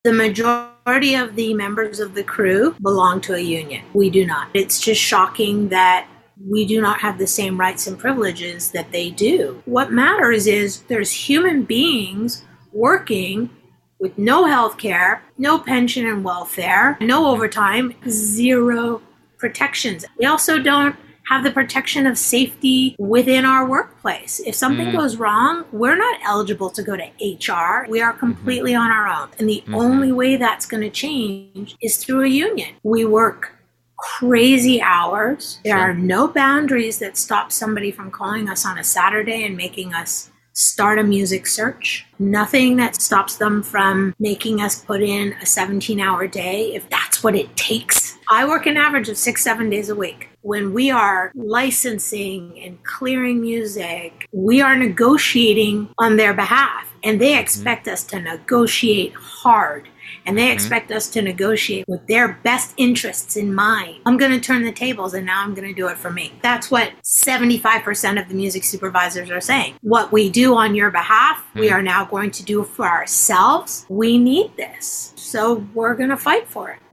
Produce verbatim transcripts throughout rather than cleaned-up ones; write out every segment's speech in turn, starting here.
The majority of the members of the crew belong to a union. We do not. It's just shocking that we do not have the same rights and privileges that they do. What matters is there's human beings working with no health care, no pension and welfare, no overtime, zero protections. We also don't have the protection of safety within our workplace. If something mm. goes wrong, we're not eligible to go to H R. We are completely mm-hmm. on our own. And the mm-hmm. only way that's going to change is through a union. We work crazy hours. There sure. are no boundaries that stop somebody from calling us on a Saturday and making us start a music search. Nothing that stops them from making us put in a seventeen-hour day if that's what it takes. I work an average of six, seven days a week. When we are licensing and clearing music, we are negotiating on their behalf, and they expect mm-hmm. us to negotiate hard. And they expect mm-hmm. us to negotiate with their best interests in mind. I'm going to turn the tables, and now I'm going to do it for me. That's what seventy-five percent of the music supervisors are saying. What we do on your behalf, mm-hmm. we are now going to do for ourselves. We need this, so we're going to fight for it.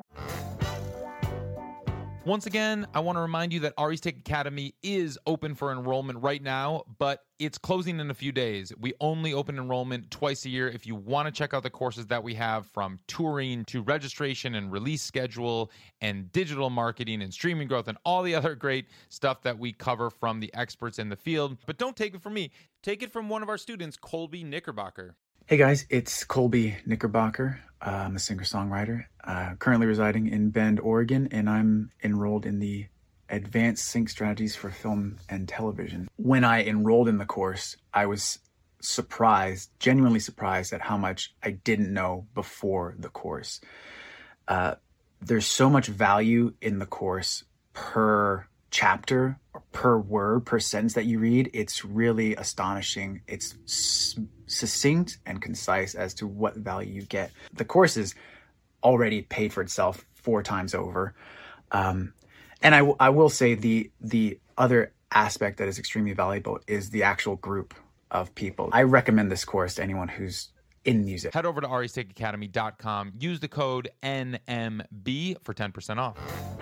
Once again, I want to remind you that Ari's Tech Academy is open for enrollment right now, but it's closing in a few days. We only open enrollment twice a year. If you want to check out the courses that we have, from touring to registration and release schedule and digital marketing and streaming growth and all the other great stuff that we cover from the experts in the field. But don't take it from me. Take it from one of our students, Colby Knickerbocker. Hey guys, it's Colby Knickerbocker. Uh, I'm a singer-songwriter, uh, currently residing in Bend, Oregon, and I'm enrolled in the Advanced Sync Strategies for Film and Television. When I enrolled in the course, I was surprised, genuinely surprised at how much I didn't know before the course. Uh, there's so much value in the course per chapter, or per word, per sentence that you read. It's really astonishing. It's s- succinct and concise as to what value you get. The course is already paid for itself four times over. Um, and I, w- I will say the the other aspect that is extremely valuable is the actual group of people. I recommend this course to anyone who's in music. Head over to aries tech academy dot com. Use the code N M B for ten percent off.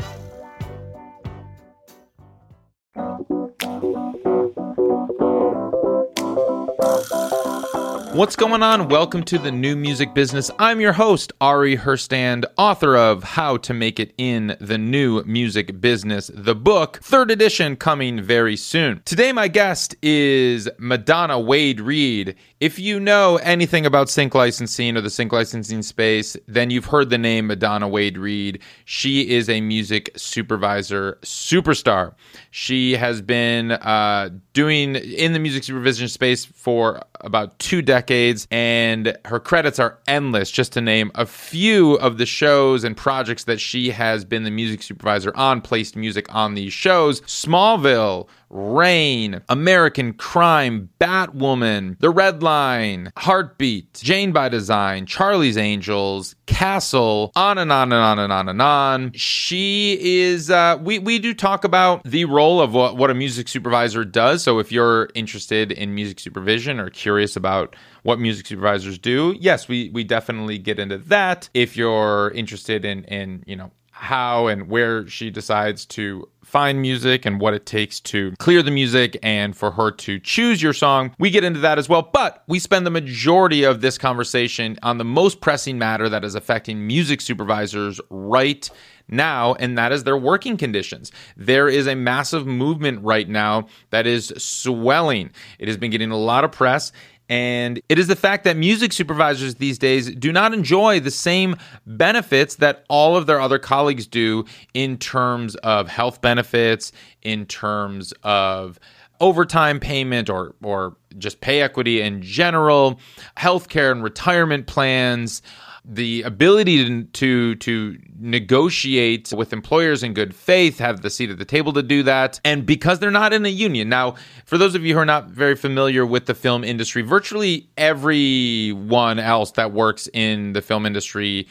What's going on? Welcome to the New Music Business. I'm your host, Ari Herstand, author of How to Make It in the New Music Business, the book, third edition, coming very soon. Today, my guest is Madonna Wade Reed. If you know anything about sync licensing or the sync licensing space, then you've heard the name Madonna Wade Reed. She is a music supervisor superstar. She has been uh, doing in the music supervision space for about two decades, and her credits are endless, just to name a few of the shows and projects that she has been the music supervisor on, placed music on these shows: Smallville, Rain, American Crime, Batwoman, The Red Line, Heartbeat, Jane by Design, Charlie's Angels, Castle, on and on and on and on and on. She is, uh, we, we do talk about the role of what, what a music supervisor does. So if you're interested in music supervision or curious about what music supervisors do, yes, we, we definitely get into that. If you're interested in, in, you know, how and where she decides to find music and what it takes to clear the music and for her to choose your song, we get into that as well. But we spend the majority of this conversation on the most pressing matter that is affecting music supervisors right now, and that is their working conditions. There is a massive movement right now that is swelling. It has been getting a lot of press. And it is the fact that music supervisors these days do not enjoy the same benefits that all of their other colleagues do in terms of health benefits, in terms of overtime payment or or just pay equity in general, healthcare and retirement plans, the ability to, to to negotiate with employers in good faith, have the seat at the table to do that, and because they're not in a union. Now, for those of you who are not very familiar with the film industry, virtually everyone else that works in the film industry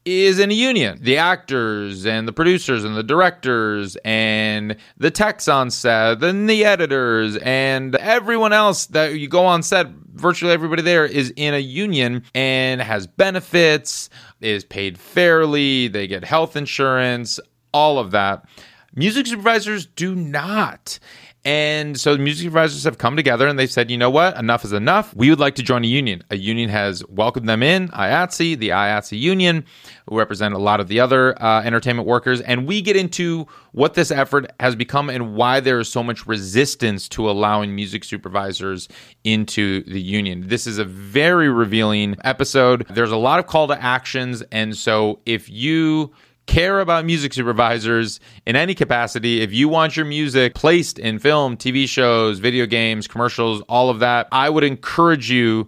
is in a union. The actors and the producers and the directors and the techs on set and the editors and everyone else that you go on set, virtually everybody there is in a union and has benefits, is paid fairly, they get health insurance, all of that. Music supervisors do not. And so music supervisors have come together and they've said, you know what, enough is enough. We would like to join a union. A union has welcomed them in, I A T S E, the I A T S E union, who represent a lot of the other uh, entertainment workers. And we get into what this effort has become and why there is so much resistance to allowing music supervisors into the union. This is a very revealing episode. There's a lot of call to actions. And so if you care about music supervisors in any capacity, if you want your music placed in film, T V shows, video games, commercials, all of that, I would encourage you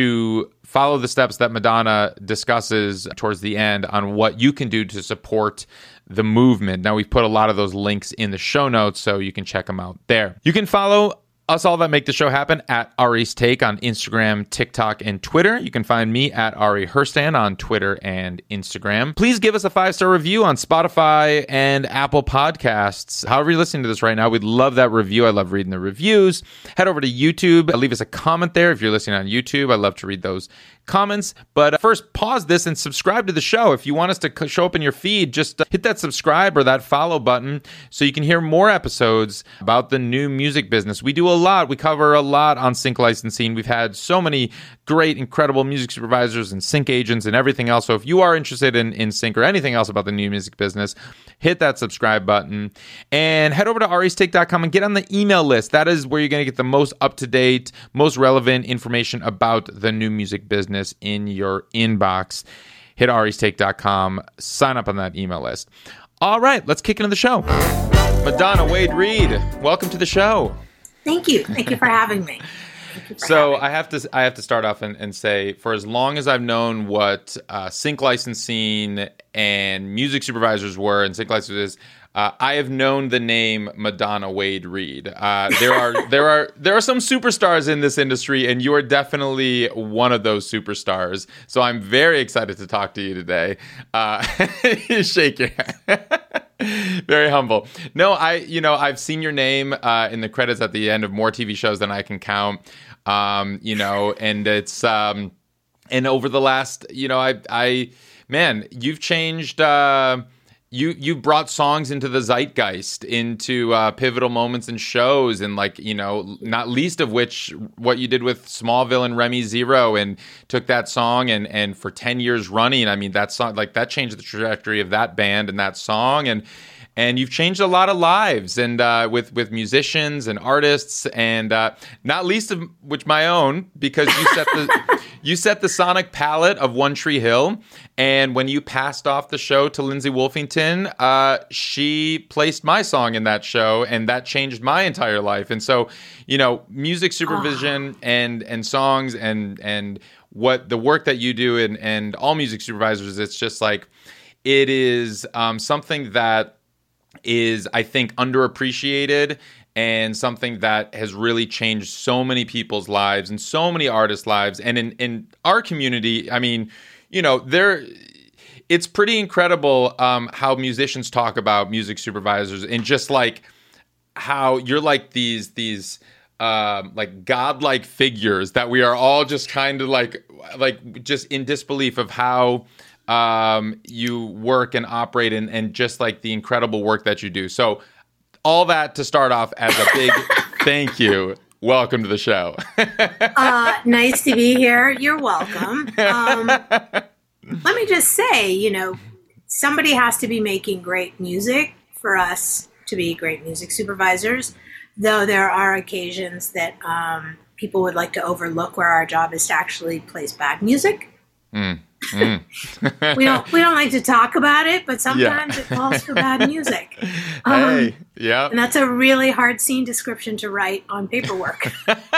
to follow the steps that Madonna discusses towards the end on what you can do to support the movement. Now, we've put a lot of those links in the show notes, so you can check them out there. You can follow us all that make the show happen at Ari's Take on Instagram, TikTok, and Twitter. You can find me at Ari Herstand on Twitter and Instagram. Please give us a five-star review on Spotify and Apple Podcasts. However you're listening to this right now, we'd love that review. I love reading the reviews. Head over to YouTube. Leave us a comment there if you're listening on YouTube. I love to read those comments. But first, pause this and subscribe to the show. If you want us to show up in your feed, just hit that subscribe or that follow button so you can hear more episodes about the new music business. We do a lot. We cover a lot on sync licensing. We've had so many great, incredible music supervisors and sync agents and everything else. So if you are interested in, in sync or anything else about the new music business, hit that subscribe button and head over to aris take dot com and get on the email list. That is where you're going to get the most up-to-date, most relevant information about the new music business in your inbox. Hit aris take dot com, sign up on that email list. All right, let's kick into the show. Madonna Wade Reed, welcome to the show. Thank you. Thank you for having me. So I have to I have to start off and, and say, for as long as I've known what uh, sync licensing and music supervisors were and sync licenses, uh, I have known the name Madonna Wade Reed. Uh, there are there are there are some superstars in this industry, and you are definitely one of those superstars. So I'm very excited to talk to you today. Uh, shake your head. Very humble. No, I, you know, I've seen your name uh, in the credits at the end of more T V shows than I can count. Um, you know, and it's, um, and over the last, you know, I, I, man, you've changed, uh, you, you brought songs into the zeitgeist, into uh, pivotal moments and shows, and like, you know, not least of which what you did with Smallville and Remy Zero, and took that song and and for ten years running, I mean, that song, like that changed the trajectory of that band and that song, and and you've changed a lot of lives, and uh, with with musicians and artists, and uh, not least of which my own, because you set the you set the sonic palette of One Tree Hill. And when you passed off the show to Lindsay Wolfington, uh, she placed my song in that show, and that changed my entire life. And so, you know, music supervision oh. and and songs and and what the work that you do, and and all music supervisors, it's just like, it is um, something that is, I think, underappreciated, and something that has really changed so many people's lives and so many artists' lives. And in, in our community, I mean, you know, there, it's pretty incredible um, how musicians talk about music supervisors, and just like how you're like these these um, like godlike figures that we are all just kind of like like just in disbelief of how um, you work and operate, and, and just like the incredible work that you do. So all that to start off as a big thank you. Welcome to the show. uh, nice to be here. You're welcome. Um, let me just say, you know, somebody has to be making great music for us to be great music supervisors, though there are occasions that um, people would like to overlook where our job is to actually place bad music. Mm. Mm. we don't we don't like to talk about it, but sometimes yeah. it calls for bad music. Um, hey, yeah, and that's a really hard scene description to write on paperwork.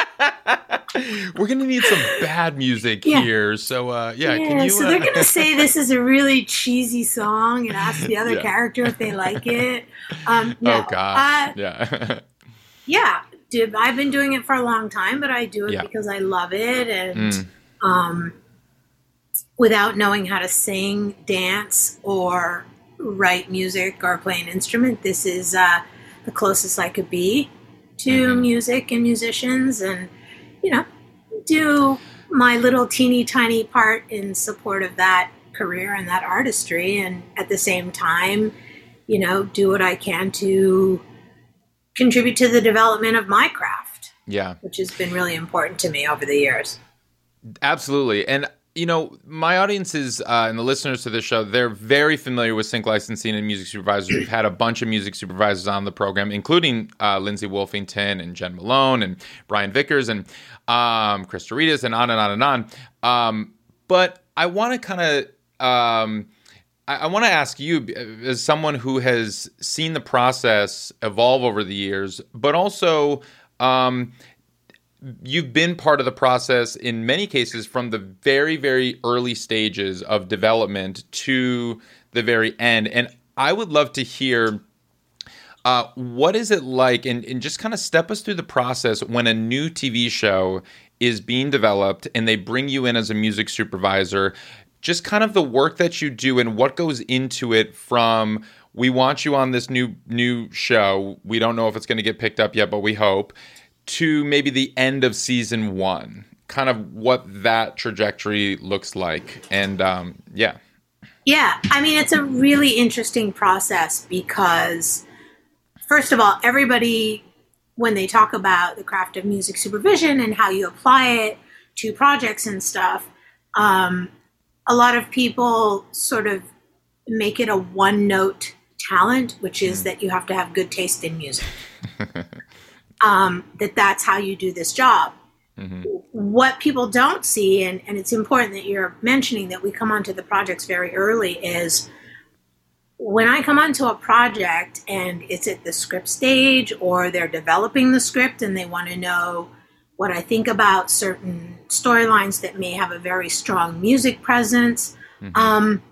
We're gonna need some bad music yeah. here, so uh, yeah. yeah. Can you, so uh... they're gonna say this is a really cheesy song and ask the other yeah. character if they like it. Um, no, oh gosh, uh, yeah, yeah. Dude, I've been doing it for a long time, but I do it yeah. because I love it, and mm. um. without knowing how to sing, dance, or write music or play an instrument. This is uh, the closest I could be to mm-hmm. music and musicians, and, you know, do my little teeny tiny part in support of that career and that artistry. And at the same time, you know, do what I can to contribute to the development of my craft. Yeah. Which has been really important to me over the years. Absolutely. And, you know, my audiences uh, and the listeners to this show, they're very familiar with sync licensing and music supervisors. We've had a bunch of music supervisors on the program, including uh, Lindsay Wolfington and Jen Malone and Brian Vickers and um, Chris Doritas and on and on and on. Um, but I want to kind of, um, I, I want to ask you, as someone who has seen the process evolve over the years, but also um, you've been part of the process in many cases from the very, very early stages of development to the very end. And I would love to hear uh, what is it like, and, and just kind of step us through the process when a new T V show is being developed and they bring you in as a music supervisor, just kind of the work that you do and what goes into it from, we want you on this new new show, we don't know if it's going to get picked up yet, but we hope, to maybe the end of season one, kind of what that trajectory looks like. And um, yeah. Yeah, I mean, it's a really interesting process because, first of all, everybody, when they talk about the craft of music supervision and how you apply it to projects and stuff, um, a lot of people sort of make it a one-note talent, which is mm. that you have to have good taste in music. Um, that that's how you do this job. Mm-hmm. What people don't see, and, and it's important that you're mentioning that we come onto the projects very early, is when I come onto a project and it's at the script stage or they're developing the script and they want to know what I think about certain storylines that may have a very strong music presence. Mm-hmm. Um,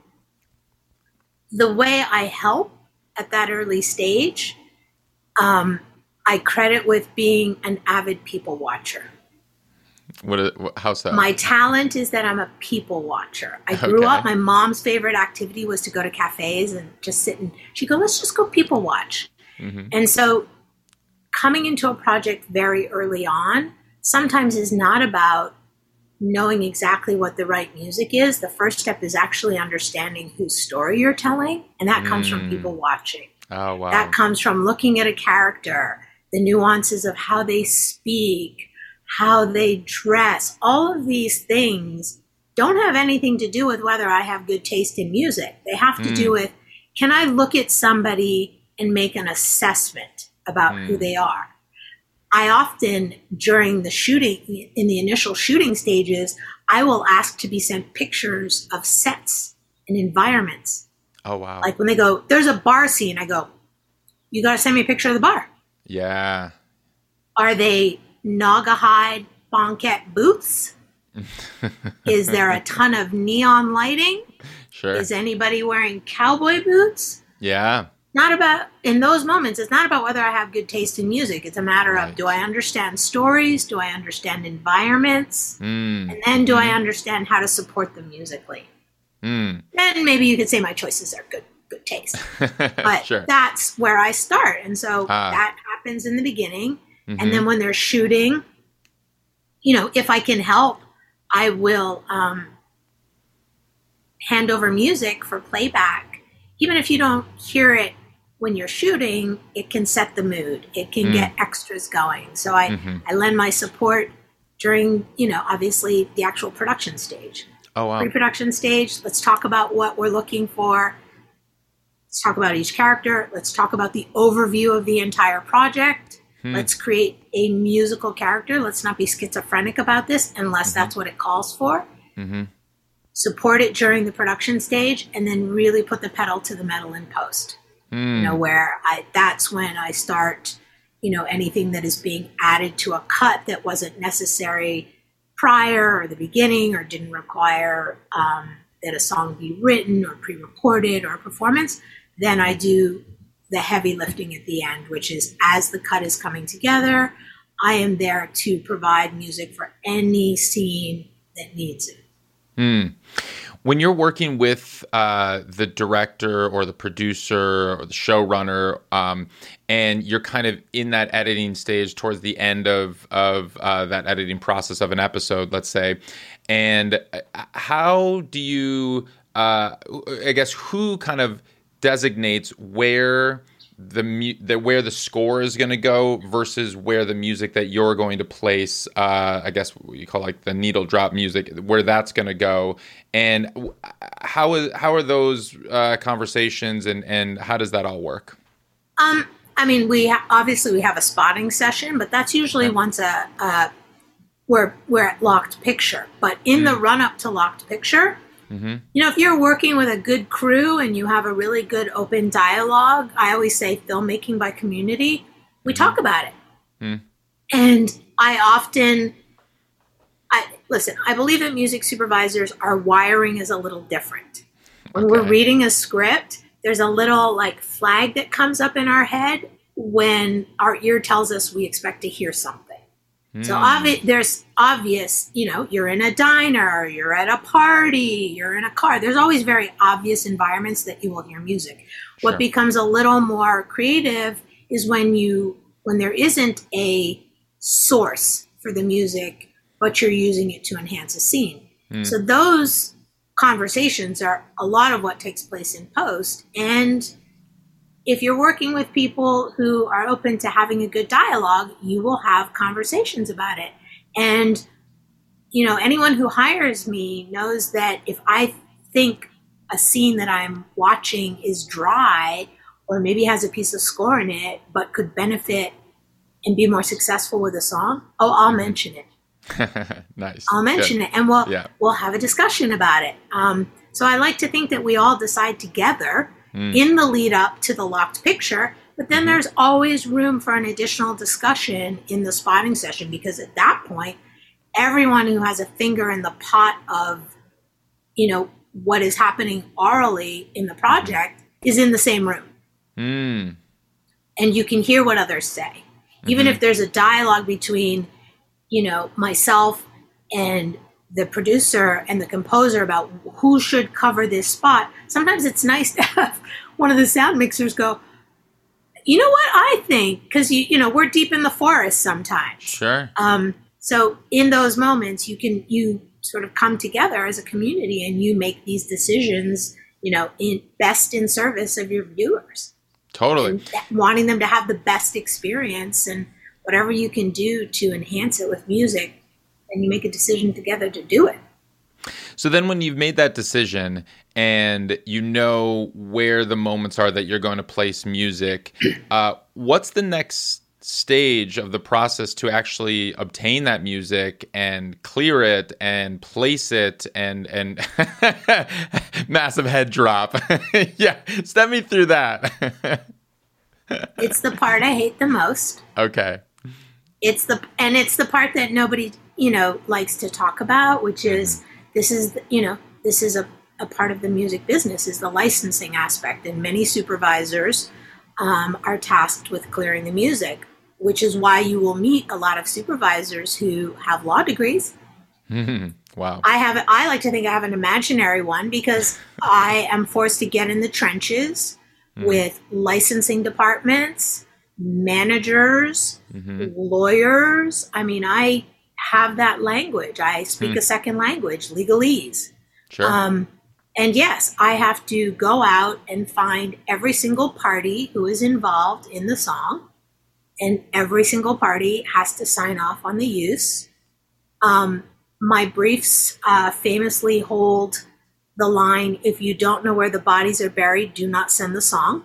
the way I help at that early stage, um, I credit with being an avid people watcher. What? Is, how's that? My talent is that I'm a people watcher. I grew okay. up, my mom's favorite activity was to go to cafes and just sit and she'd go, let's just go people watch. Mm-hmm. And so coming into a project very early on sometimes is not about knowing exactly what the right music is. The first step is actually understanding whose story you're telling. And that comes mm. from people watching. Oh, wow. That comes from looking at a character, the nuances of how they speak, how they dress. All of these things don't have anything to do with whether I have good taste in music. They have to mm. do with, can I look at somebody and make an assessment about mm. who they are? I often, during the shooting, in the initial shooting stages, I will ask to be sent pictures of sets and environments. Oh, wow. Like when they go, there's a bar scene, I go, you got to send me a picture of the bar. Yeah. Are they Naugahyde banquette booths? Is there a ton of neon lighting? Sure. Is anybody wearing cowboy boots? Yeah. Not about, in those moments, it's not about whether I have good taste in music. It's a matter right. of, do I understand stories? Do I understand environments? Mm. And then do mm. I understand how to support them musically? Mm. And maybe you could say my choices are good. good taste. But sure. that's where I start. And so ah. that happens in the beginning. Mm-hmm. And then when they're shooting, you know, if I can help, I will um, hand over music for playback. Even if you don't hear it when you're shooting, it can set the mood. It can mm. get extras going. So I, mm-hmm. I lend my support during, you know, obviously the actual production stage. Oh, wow. Pre-production stage, let's talk about what we're looking for. Let's talk about each character. Let's talk about the overview of the entire project. Hmm. Let's create a musical character. Let's not be schizophrenic about this unless mm-hmm. that's what it calls for. Mm-hmm. Support it during the production stage and then really put the pedal to the metal in post. Hmm. You know, where I that's when I start, you know, anything that is being added to a cut that wasn't necessary prior or the beginning or didn't require um, that a song be written or pre-recorded or a performance. Then I do the heavy lifting at the end, which is as the cut is coming together, I am there to provide music for any scene that needs it. Mm. When you're working with uh, the director or the producer or the showrunner, um, and you're kind of in that editing stage towards the end of of uh, that editing process of an episode, let's say, and how do you, uh, I guess, who kind of designates where the, mu- the where the score is going to go versus where the music that you're going to place, uh, I guess what you call like the needle drop music, where that's going to go, and how is how are those uh, conversations, and, and how does that all work? Um, I mean, we ha- obviously we have a spotting session, but that's usually yeah. once a, a we're we're at Locked Picture. But in mm-hmm. the run up to Locked Picture. Mm-hmm. You know, if you're working with a good crew and you have a really good open dialogue, I always say filmmaking by community, we mm-hmm. talk about it. Mm-hmm. And I often, I listen, I believe that music supervisors, our wiring is a little different. When okay. we're reading a script, there's a little like flag that comes up in our head when our ear tells us we expect to hear something. So obvi- there's obvious, you know, you're in a diner, you're at a party, you're in a car. There's always very obvious environments that you will hear music. Sure. What becomes a little more creative is when you, when there isn't a source for the music, but you're using it to enhance a scene. Mm. So those conversations are a lot of what takes place in post. And if you're working with people who are open to having a good dialogue, you will have conversations about it. And, you know, anyone who hires me knows that if I think a scene that I'm watching is dry or maybe has a piece of score in it, but could benefit and be more successful with a song, oh, I'll mention it. Nice. I'll mention Good. it, and we'll yeah. we'll have a discussion about it. Um, so I like to think that we all decide together Mm. in the lead up to the Locked Picture, but then mm-hmm. there's always room for an additional discussion in the spotting session, because at that point, everyone who has a finger in the pot of, you know, what is happening orally in the project mm-hmm. is in the same room. Mm. And you can hear what others say. Mm-hmm. Even if there's a dialogue between, you know, myself and the producer and the composer about who should cover this spot, sometimes it's nice to have one of the sound mixers go, you know what, I think, because, you you know, we're deep in the forest sometimes. Sure. Um, so in those moments, you can, you sort of come together as a community and you make these decisions, you know, in best in service of your viewers. Totally. And wanting them to have the best experience, and whatever you can do to enhance it with music, and you make a decision together to do it. So then when you've made that decision and you know where the moments are that you're going to place music, uh, what's the next stage of the process to actually obtain that music and clear it and place it and, and massive head drop? Yeah, step me through that. It's the part I hate the most. Okay. It's the, and it's the part that nobody, you know, likes to talk about, which is, mm-hmm. this is, you know, this is a, a part of the music business, is the licensing aspect. And many supervisors um, are tasked with clearing the music, which is why you will meet a lot of supervisors who have law degrees. Mm-hmm. Wow. I have, I like to think I have an imaginary one, because I am forced to get in the trenches mm-hmm. with licensing departments, managers, mm-hmm. lawyers. I mean, I have that language. I speak hmm. a second language, legalese. Sure. Um, and yes, I have to go out and find every single party who is involved in the song, and every single party has to sign off on the use. Um, my briefs uh, famously hold the line, if you don't know where the bodies are buried, do not send the song.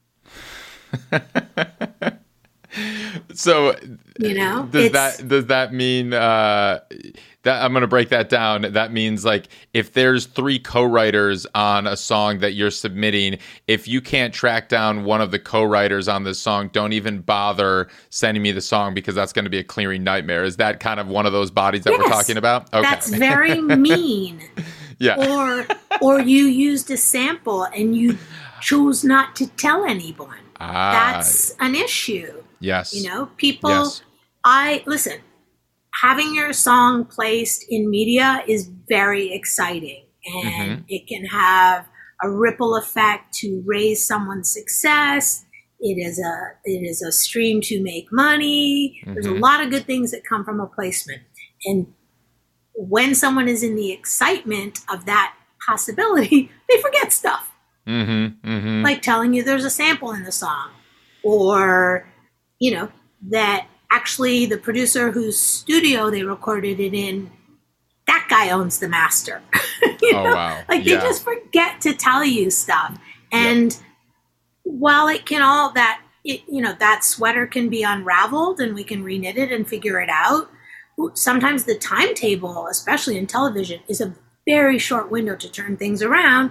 So, you know, does that does that mean uh, that I'm going to break that down? That means, like, if there's three co-writers on a song that you're submitting, if you can't track down one of the co-writers on this song, don't even bother sending me the song, because that's going to be a clearing nightmare. Is that kind of one of those bodies that yes, we're talking about? Okay. That's very mean. Yeah. Or or you used a sample and you chose not to tell anyone. Ah. That's an issue. Yes. You know, people, yes. I, listen, having your song placed in media is very exciting, and mm-hmm. it can have a ripple effect to raise someone's success. It is a it is a stream to make money. Mm-hmm. There's a lot of good things that come from a placement. And when someone is in the excitement of that possibility, they forget stuff. Mm-hmm. Mm-hmm. Like telling you there's a sample in the song, or, you know, that actually the producer whose studio they recorded it in, that guy owns the master. you know? Oh, wow. Like yeah. they just forget to tell you stuff. And yep. while it can all that, it, you know, that sweater can be unraveled and we can reknit it and figure it out. Sometimes the timetable, especially in television, is a very short window to turn things around.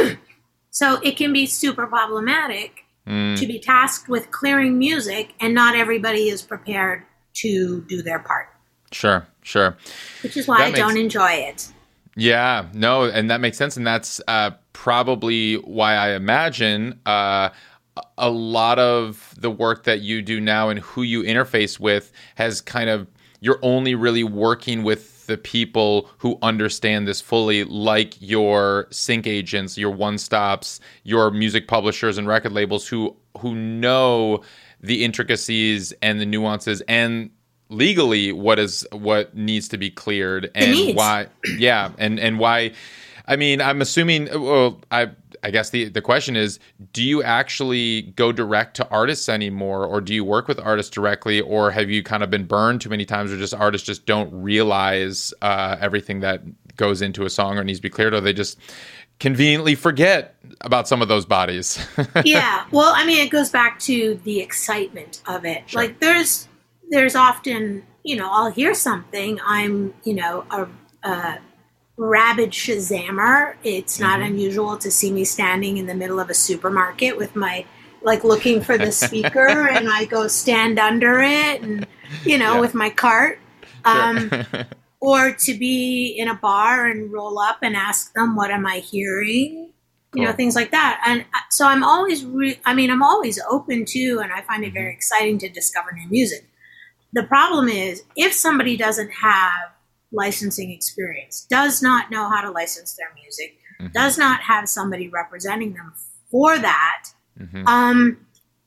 So it can be super problematic mm. to be tasked with clearing music, and not everybody is prepared to do their part. Sure, sure. Which is why that I makes, don't enjoy it. Yeah, no, and that makes sense. And that's uh, probably why I imagine uh, a lot of the work that you do now and who you interface with has kind of, you're only really working with the people who understand this fully, like your sync agents, your one-stops, your music publishers and record labels who who know the intricacies and the nuances and legally what is what needs to be cleared and why. Yeah, and and why. I mean, I'm assuming. Well, I I guess the the question is, do you actually go direct to artists anymore, or do you work with artists directly, or have you kind of been burned too many times, or just artists just don't realize uh, everything that goes into a song or needs to be cleared, or they just conveniently forget about some of those bodies? Yeah, well, I mean, it goes back to the excitement of it. Sure. Like there's there's often, you know, I'll hear something, I'm, you know, a, a rabid Shazammer. It's not mm-hmm. unusual to see me standing in the middle of a supermarket with my, like, looking for the speaker, and I go stand under it, and, you know, yeah. with my cart. Um, sure. Or to be in a bar and roll up and ask them, what am I hearing? Cool. You know, things like that. And so I'm always, re- I mean, I'm always open to, and I find it very exciting to discover new music. The problem is, if somebody doesn't have licensing experience, does not know how to license their music, mm-hmm. does not have somebody representing them for that, mm-hmm. um,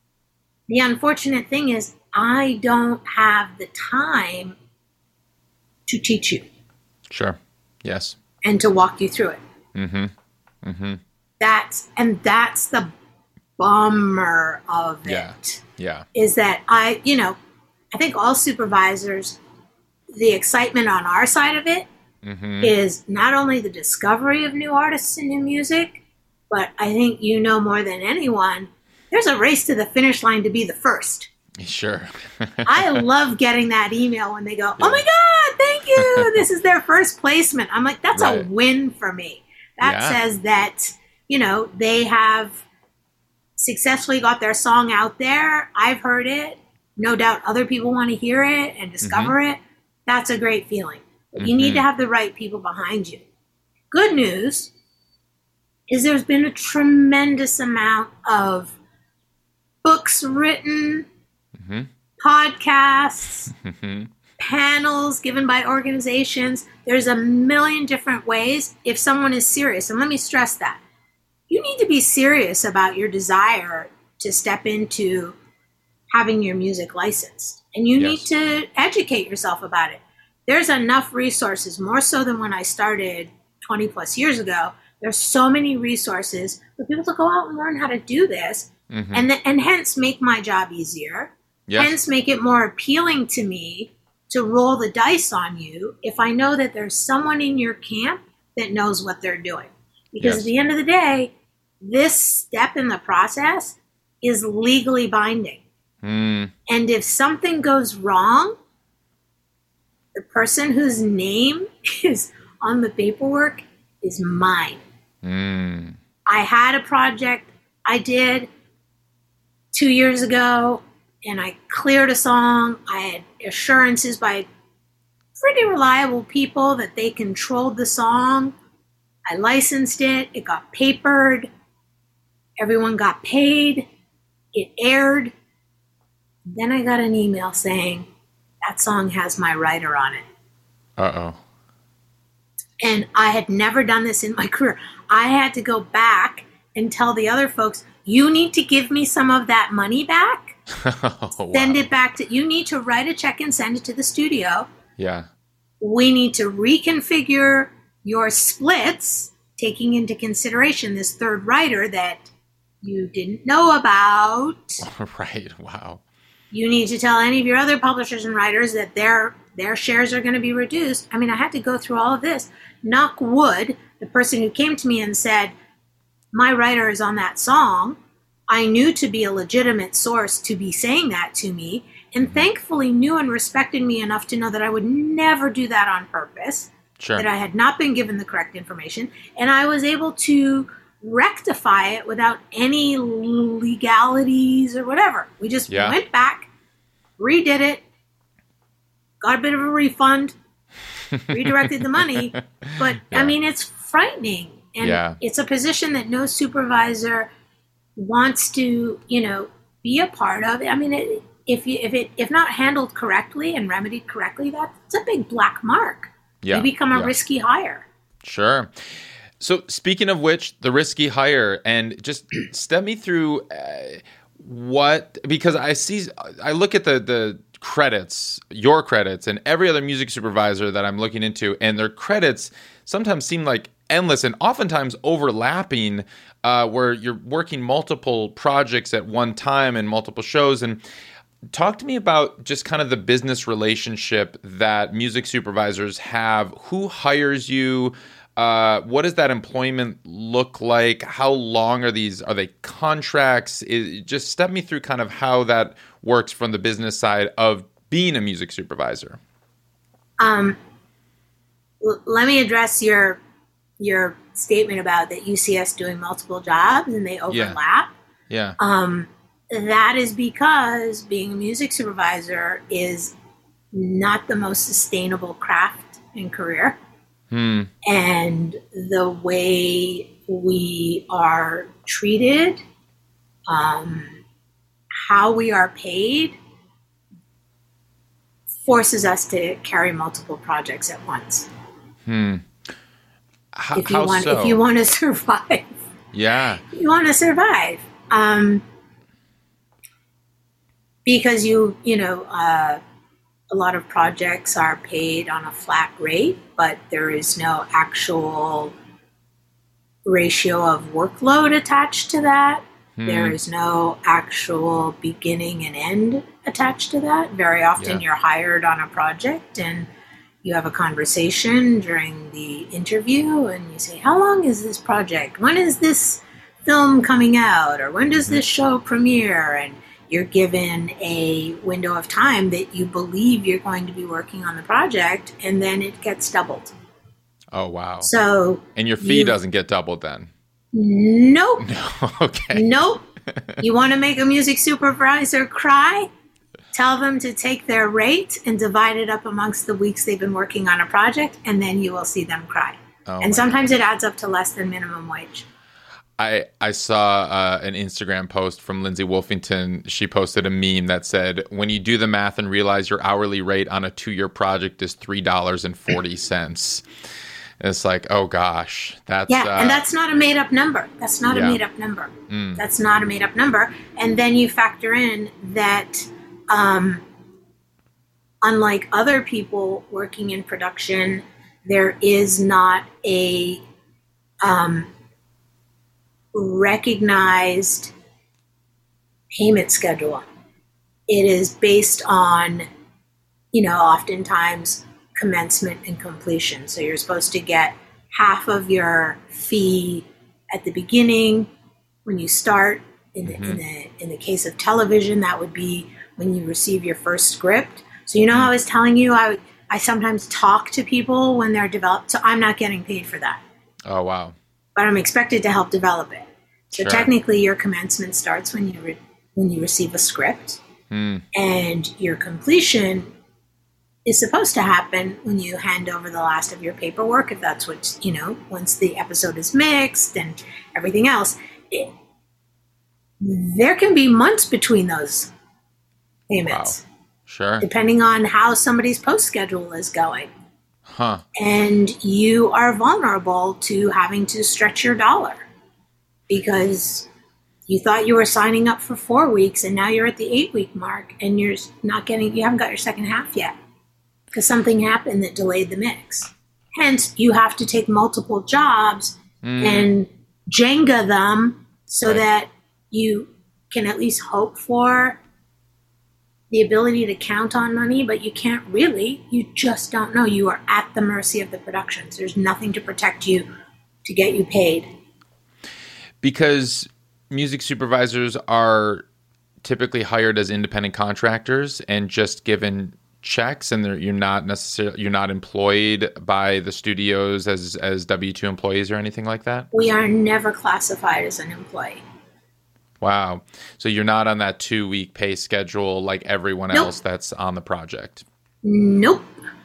the unfortunate thing is I don't have the time to teach you. Sure. Yes. And to walk you through it. Mm-hmm. Mm-hmm. That's, and that's the bummer of yeah. it. Yeah. Is that I, you know, I think all supervisors, the excitement on our side of it mm-hmm. is not only the discovery of new artists and new music, but I think you know more than anyone, there's a race to the finish line to be the first. Sure. I love getting that email when they go, oh my God, thank you. This is their first placement. I'm like, that's right. a win for me. That yeah. says that, you know, they have successfully got their song out there. I've heard it. No doubt other people want to hear it and discover mm-hmm. it. That's a great feeling. But you mm-hmm. need to have the right people behind you. Good news is there's been a tremendous amount of books written, mm-hmm. podcasts, mm-hmm. panels given by organizations. There's a million different ways if someone is serious. And let me stress that. You need to be serious about your desire to step into having your music licensed. And you yes. need to educate yourself about it. There's enough resources, more so than when I started twenty plus years ago. There's so many resources for people to go out and learn how to do this, mm-hmm. and th- and hence make my job easier. Yes. Hence make it more appealing to me to roll the dice on you if I know that there's someone in your camp that knows what they're doing. Because yes. at the end of the day, this step in the process is legally binding. Mm. And if something goes wrong, the person whose name is on the paperwork is mine. Mm. I had a project I did two years ago, and I cleared a song. I had assurances by pretty reliable people that they controlled the song. I licensed it. It got papered. Everyone got paid. It aired. Then I got an email saying, that song has my writer on it. Uh-oh. And I had never done this in my career. I had to go back and tell the other folks, you need to give me some of that money back. Oh, wow. Send it back to, you need to write a check and send it to the studio. Yeah. We need to reconfigure your splits, taking into consideration this third writer that you didn't know about. Right. Wow. You need to tell any of your other publishers and writers that their their shares are going to be reduced. I mean, I had to go through all of this. Knock wood, the person who came to me and said, my writer is on that song, I knew to be a legitimate source to be saying that to me, and thankfully knew and respected me enough to know that I would never do that on purpose, Sure. that I had not been given the correct information, and I was able to rectify it without any legalities or whatever. We just Yeah. went back, redid it, got a bit of a refund, redirected the money. But Yeah. I mean, it's frightening. And Yeah. it's a position that no supervisor wants to, you know, be a part of. I mean, it, if you, if it, if not handled correctly and remedied correctly, that's a big black mark. Yeah. You become a Yeah. risky hire. Sure. So speaking of which, the risky hire, and just step me through uh, what, because I see, I look at the the credits, your credits, and every other music supervisor that I'm looking into, and their credits sometimes seem like endless and oftentimes overlapping, uh, where you're working multiple projects at one time and multiple shows. And talk to me about just kind of the business relationship that music supervisors have. Who hires you? Uh, what does that employment look like? How long are these? Are they contracts? Is, just step me through kind of how that works from the business side of being a music supervisor. Um, l- let me address your your statement about that U C S doing multiple jobs and they overlap. Yeah. Um, that is because being a music supervisor is not the most sustainable craft and career. Hmm. And the way we are treated, um, how we are paid, forces us to carry multiple projects at once. Hmm. How, if you how want, so? if you want to survive, Yeah. you want to survive. Um, because you, you know, uh, a lot of projects are paid on a flat rate, but there is no actual ratio of workload attached to that. Hmm. There is no actual beginning and end attached to that. Very often Yeah. you're hired on a project and you have a conversation during the interview and you say, how long is this project? When is this film coming out? Or when does Mm-hmm. this show premiere? And you're given a window of time that you believe you're going to be working on the project, and then it gets doubled. Oh, wow. So, and your fee you- doesn't get doubled then? nope, Okay. nope. You want to make a music supervisor cry? Tell them to take their rate and divide it up amongst the weeks they've been working on a project, and then you will see them cry. Oh, my and sometimes it adds up to less than minimum wage. I, I saw uh, an Instagram post from Lindsay Wolfington. She posted a meme that said, when you do the math and realize your hourly rate on a two-year project is three dollars and forty cents. It's like, oh gosh, that's... Yeah, uh, and that's not a made-up number. That's not Yeah. a made-up number. Mm. That's not a made-up number. And then you factor in that um, unlike other people working in production, there is not a... Um, recognized payment schedule. It is based on, you know, oftentimes commencement and completion. So you're supposed to get half of your fee at the beginning when you start. In the, in the in the case of television, that would be when you receive your first script. So you know how I was telling you, I I sometimes talk to people when they're developed. So I'm not getting paid for that. Oh, wow. But I'm expected to help develop it. So Sure. technically, your commencement starts when you re- when you receive a script, Mm. and your completion is supposed to happen when you hand over the last of your paperwork. If that's what you know, once the episode is mixed and everything else, it, there can be months between those payments. Wow. Sure. depending on how somebody's post schedule is going. Huh. And you are vulnerable to having to stretch your dollar because you thought you were signing up for four weeks and now you're at the eight week mark and you're not getting, you haven't got your second half yet because something happened that delayed the mix. Hence, you have to take multiple jobs mm. and Jenga them so right. that you can at least hope for the ability to count on money, but you can't really. You just don't know. You are at the mercy of the productions. There's nothing to protect you to get you paid. Because music supervisors are typically hired as independent contractors and just given checks, and you're not necessarily you're not employed by the studios as as W two employees or anything like that? We are never classified as an employee. Wow. So you're not on that two-week pay schedule like everyone nope. else that's on the project? Nope.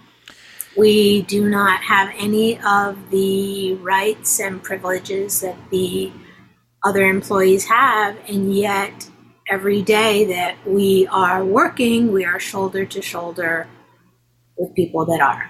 We do not have any of the rights and privileges that the other employees have, and yet every day that we are working, we are shoulder to shoulder with people that are.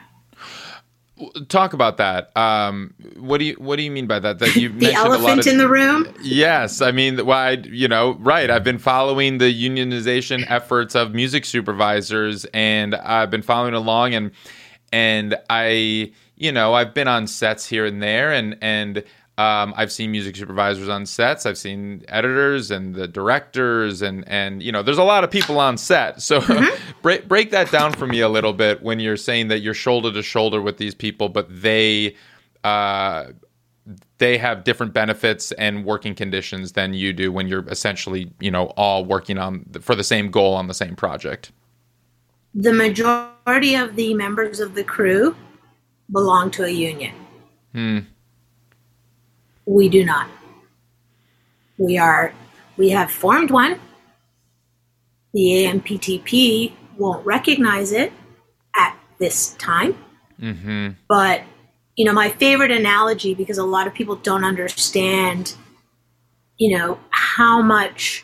Talk about that. Um, what do you What do you mean by that? That you the mentioned elephant a lot of, in the room. Yes, I mean, why? You know, right? I've been following the unionization efforts of music supervisors, and I've been following along, and and I, you know, I've been on sets here and there, and and. Um, I've seen music supervisors on sets. I've seen editors and the directors, and, and you know, there's a lot of people on set. So mm-hmm. break break that down for me a little bit when you're saying that you're shoulder to shoulder with these people, but they uh, they have different benefits and working conditions than you do when you're essentially, you know, all working on for the same goal on the same project. The majority of the members of the crew belong to a union. Hmm. We do not. We are, we have formed one. The A M P T P won't recognize it at this time. Mm-hmm. But, you know, my favorite analogy, because a lot of people don't understand, you know, how much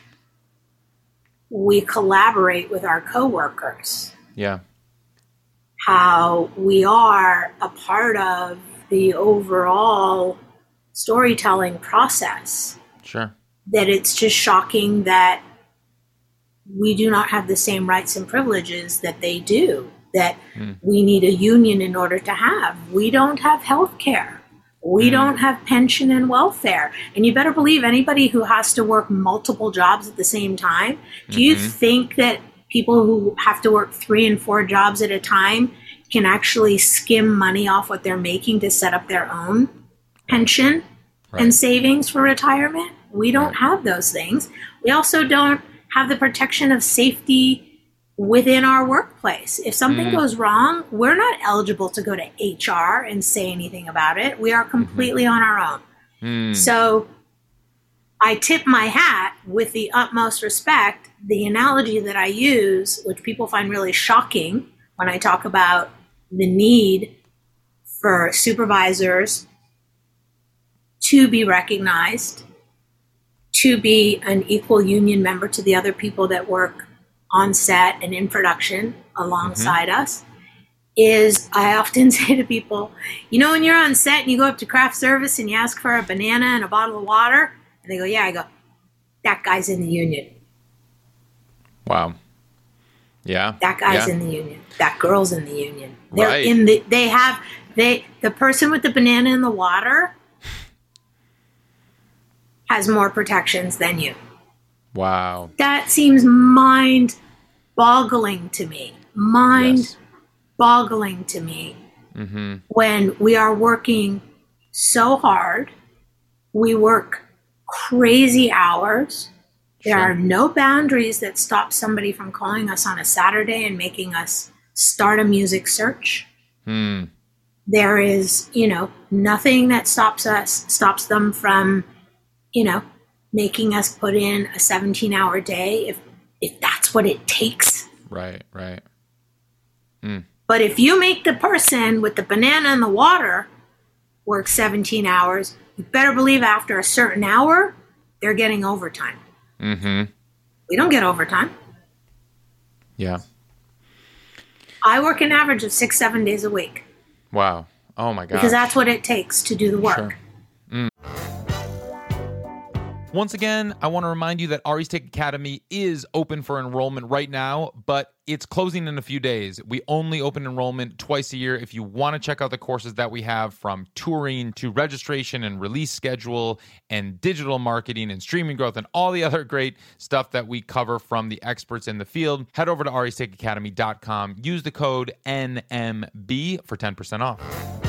we collaborate with our coworkers. Yeah. How we are a part of the overall storytelling process. Sure. That it's just shocking that we do not have the same rights and privileges that they do, that mm. we need a union in order to have. We don't have health care. We mm. don't have pension and welfare. And you better believe anybody who has to work multiple jobs at the same time, do mm-hmm. you think that people who have to work three and four jobs at a time can actually skim money off what they're making to set up their own pension right. and savings for retirement? We don't right. have those things. We also don't have the protection of safety within our workplace. If something mm. goes wrong, we're not eligible to go to H R and say anything about it. We are completely mm-hmm. on our own. Mm. So I tip my hat with the utmost respect. The analogy that I use, which people find really shocking when I talk about the need for supervisors to be recognized, to be an equal union member to the other people that work on set and in production alongside mm-hmm. us, is I often say to people, you know, when you're on set and you go up to craft service and you ask for a banana and a bottle of water, and they go, yeah, I go, that guy's in the union. Wow. Yeah. That guy's yeah. in the union. That girl's in the union. They're right. in the, they have, they, the person with the banana and the water has more protections than you. Wow. That seems mind-boggling to me. Mind-boggling yes. to me. Mm-hmm. When we are working so hard, we work crazy hours. There sure. are no boundaries that stop somebody from calling us on a Saturday and making us start a music search. Hmm. There is, you know, nothing that stops us, stops them from, you know, making us put in a seventeen hour day if if that's what it takes. Right, right. Mm. But if you make the person with the banana and the water work seventeen hours, you better believe after a certain hour, they're getting overtime. Mm-hmm. We don't get overtime. Yeah. I work an average of six, seven days a week. Wow. Oh my gosh. Because that's what it takes to do the work. Sure. Mm. Once again, I want to remind you that Ari's Take Academy is open for enrollment right now, but it's closing in a few days. We only open enrollment twice a year. If you want to check out the courses that we have, from touring to registration and release schedule and digital marketing and streaming growth and all the other great stuff that we cover from the experts in the field, head over to aris take academy dot com. Use the code N M B for ten percent off.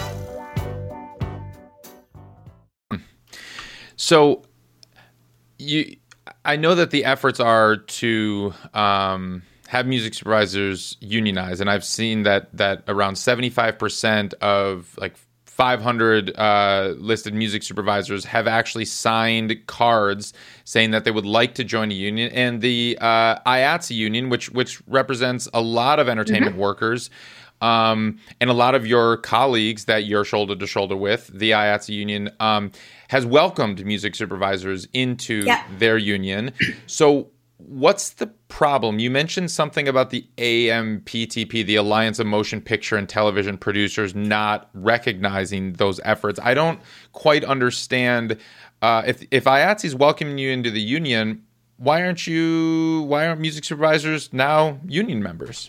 So, You, I know that the efforts are to um, have music supervisors unionize, and I've seen that that around seventy-five percent of like five hundred uh, listed music supervisors have actually signed cards saying that they would like to join a union. And the uh, I A T S E union, which which represents a lot of entertainment mm-hmm. workers, um, and a lot of your colleagues that you're shoulder to shoulder with, the I A T S E union, um, has welcomed music supervisors into yeah. their union. So what's the problem? You mentioned something about the A M P T P, the Alliance of Motion Picture and Television Producers, not recognizing those efforts. I don't quite understand. Uh, if if I A T S E is welcoming you into the union, why aren't you? Why aren't music supervisors now union members?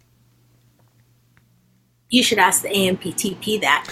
You should ask the A M P T P that.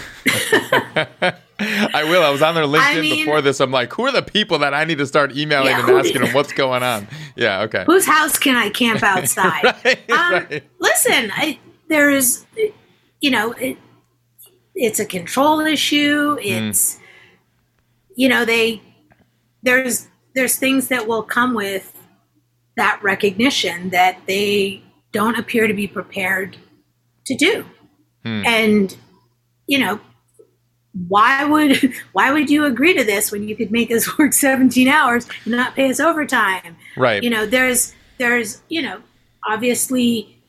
I will. I was on their LinkedIn I mean, before this. I'm like, who are the people that I need to start emailing yeah, and asking them what's going on? Yeah, okay. Whose house can I camp outside? right, um, right. Listen, I, there's, you know, it, it's a control issue. It's, mm. you know, they, there's, there's things that will come with that recognition that they don't appear to be prepared to do. Mm. And, you know, why would why would you agree to this when you could make us work seventeen hours and not pay us overtime? Right. You know, there's there's, you know, obviously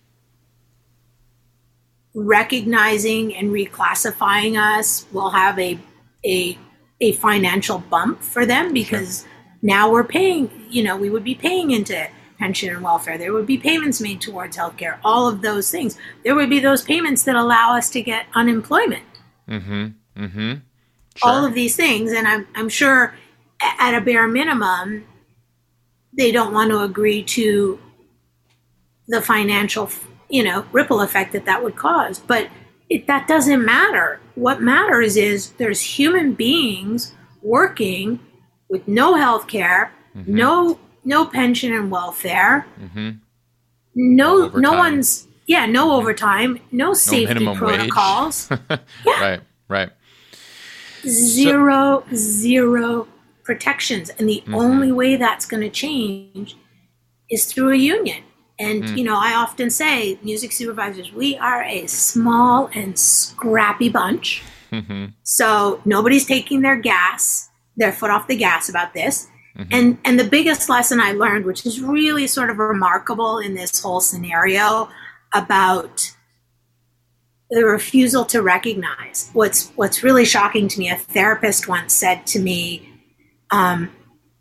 recognizing and reclassifying us will have a a a financial bump for them, because sure. now we're paying, you know, we would be paying into pension and welfare. There would be payments made towards healthcare, all of those things. There would be those payments that allow us to get unemployment. Mm-hmm. Mm-hmm. Sure. All of these things. And I'm, I'm sure at a bare minimum, they don't want to agree to the financial, you know, ripple effect that that would cause. But it, that doesn't matter. What matters is there's human beings working with no health care, mm-hmm. no no pension and welfare, mm-hmm. no no, no one's yeah no mm-hmm. overtime, no safety no protocols. yeah. Right, right. Zero, so, zero protections. And the mm-hmm. only way that's going to change is through a union. And, mm. you know, I often say, music supervisors, we are a small and scrappy bunch. Mm-hmm. So nobody's taking their gas, their foot off the gas about this. Mm-hmm. And and the biggest lesson I learned, which is really sort of remarkable in this whole scenario about the refusal to recognize. What's what's really shocking to me, a therapist once said to me, um,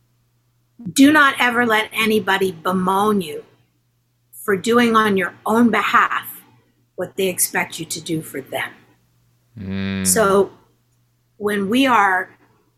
do not ever let anybody bemoan you for doing on your own behalf what they expect you to do for them. Mm. So when we are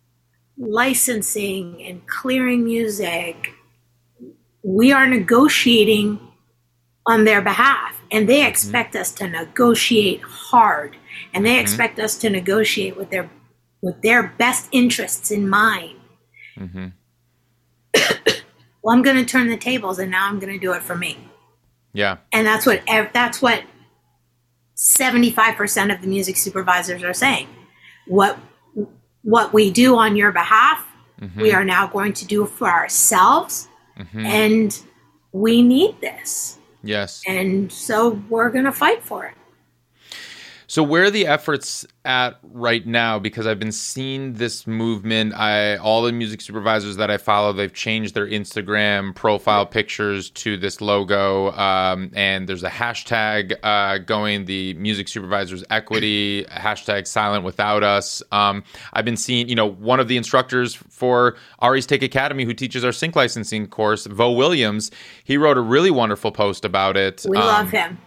licensing and clearing music, we are negotiating on their behalf. And they expect mm-hmm. us to negotiate hard, and they mm-hmm. expect us to negotiate with their with their best interests in mind. Mm-hmm. Well, I'm going to turn the tables, and now I'm going to do it for me. Yeah, and that's what that's what seventy-five percent of the music supervisors are saying. What what we do on your behalf, mm-hmm. we are now going to do for ourselves, mm-hmm. and we need this. Yes. And so we're going to fight for it. So where are the efforts at right now? Because I've been seeing this movement. I all the music supervisors that I follow, they've changed their Instagram profile pictures to this logo. Um, and there's a hashtag uh, going, the Music Supervisors Equity, hashtag Silent Without Us. Um, I've been seeing, you know, one of the instructors for Ari's Take Academy who teaches our sync licensing course, Vo Williams, he wrote a really wonderful post about it. We um, love him.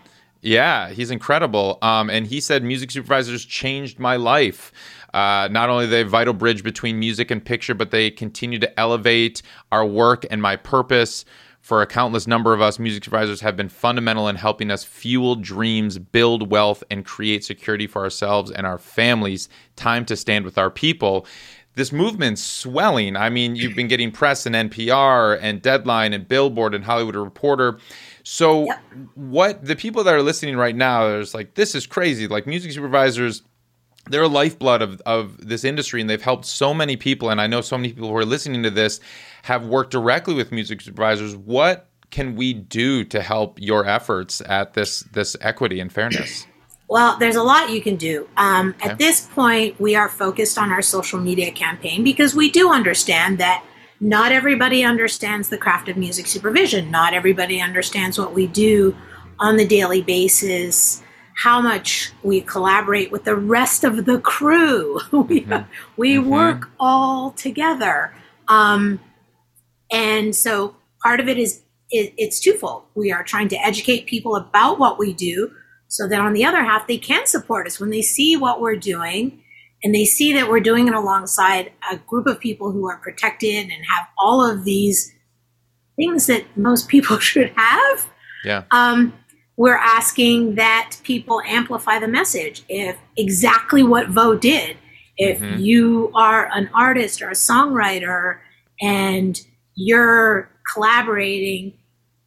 Yeah, he's incredible. Um, and he said music supervisors changed my life. Uh, not only are they a vital bridge between music and picture, but they continue to elevate our work and my purpose. For a countless number of us, music supervisors have been fundamental in helping us fuel dreams, build wealth, and create security for ourselves and our families. Time to stand with our people. This movement's swelling. I mean, you've been getting press and N P R and Deadline and Billboard and Hollywood Reporter. So yep. what the people that are listening right now, there's like, this is crazy. Like music supervisors, they're a lifeblood of, of this industry, and they've helped so many people. And I know so many people who are listening to this have worked directly with music supervisors. What can we do to help your efforts at this, this equity and fairness? Well, there's a lot you can do. Um, okay. At this point, we are focused on our social media campaign because we do understand that not everybody understands the craft of music supervision. Not everybody understands what we do on the daily basis, how much we collaborate with the rest of the crew. we mm-hmm. we mm-hmm. work all together. Um, and so part of it is it, it's twofold. We are trying to educate people about what we do so that on the other half, they can support us when they see what we're doing. And they see that we're doing it alongside a group of people who are protected and have all of these things that most people should have. Yeah. Um, we're asking that people amplify the message. If exactly what Vo did, if mm-hmm. you are an artist or a songwriter and you're collaborating,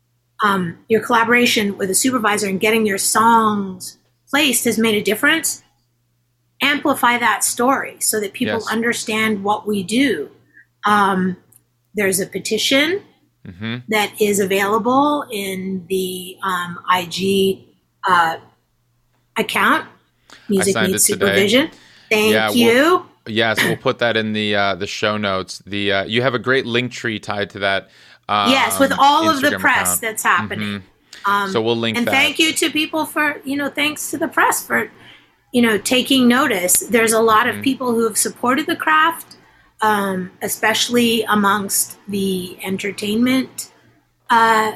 um, your collaboration with a supervisor and getting your songs placed has made a difference, amplify that story so that people yes. understand what we do. Um, there's a petition mm-hmm. that is available in the um, I G uh, account, Music Needs Supervision. Thank yeah, you. We'll, yes, we'll put that in the uh, the show notes. The uh, you have a great link tree tied to that. Um, yes, with all Instagram of the press account. that's happening. Mm-hmm. Um, so we'll link and that. And thank you to people for, you know, thanks to the press for, you know, taking notice. There's a lot mm-hmm. of people who have supported the craft, um, especially amongst the entertainment, uh,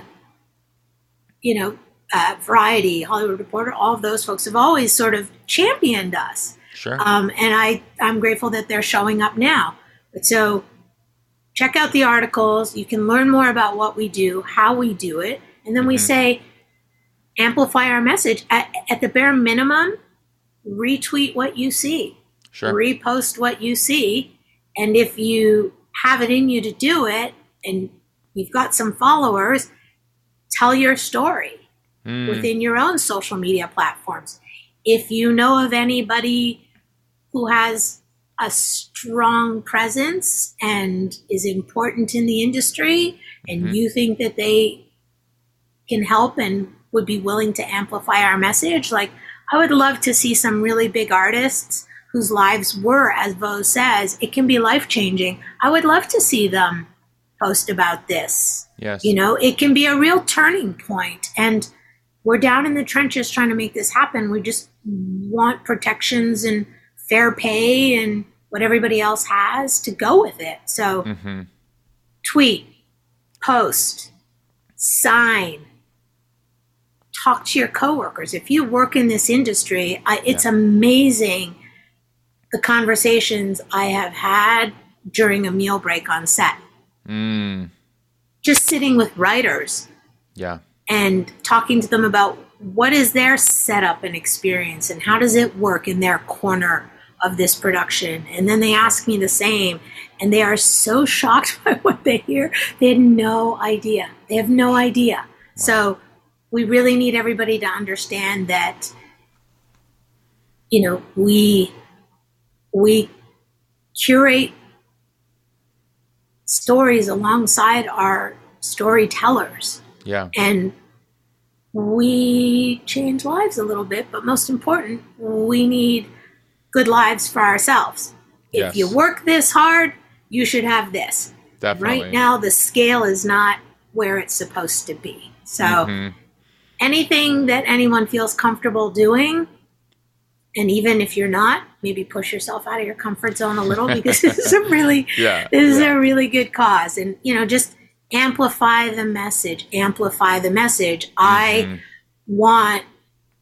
you know, uh, Variety, Hollywood Reporter, all of those folks have always sort of championed us. Sure. Um, and I, I'm grateful that they're showing up now. But so check out the articles. You can learn more about what we do, how we do it. And then mm-hmm. we say, amplify our message. At, at the bare minimum, retweet what you see. Sure. Repost what you see. And if you have it in you to do it and you've got some followers, tell your story mm. within your own social media platforms. If you know of anybody who has a strong presence and is important in the industry and mm-hmm. you think that they can help and would be willing to amplify our message, like I would love to see some really big artists whose lives were, as Vo says, it can be life-changing. I would love to see them post about this. Yes. You know, it can be a real turning point. And we're down in the trenches trying to make this happen. We just want protections and fair pay and what everybody else has to go with it. So mm-hmm. tweet, post, sign, talk to your coworkers. If you work in this industry, I, it's yeah. amazing the conversations I have had during a meal break on set. Mm. Just sitting with writers. Yeah. And talking to them about what is their setup and experience and how does it work in their corner of this production. And then they ask me the same, and they are so shocked by what they hear. They had no idea. They have no idea. Wow. So we really need everybody to understand that, you know, we we curate stories alongside our storytellers. Yeah. And we change lives a little bit, but most important, we need good lives for ourselves. Yes. If you work this hard, you should have this. Definitely. Right now, the scale is not where it's supposed to be. So mm-hmm. anything that anyone feels comfortable doing, and even if you're not, maybe push yourself out of your comfort zone a little because this is a really, yeah, this yeah. is a really good cause. And, you know, just amplify the message, amplify the message. Mm-hmm. I want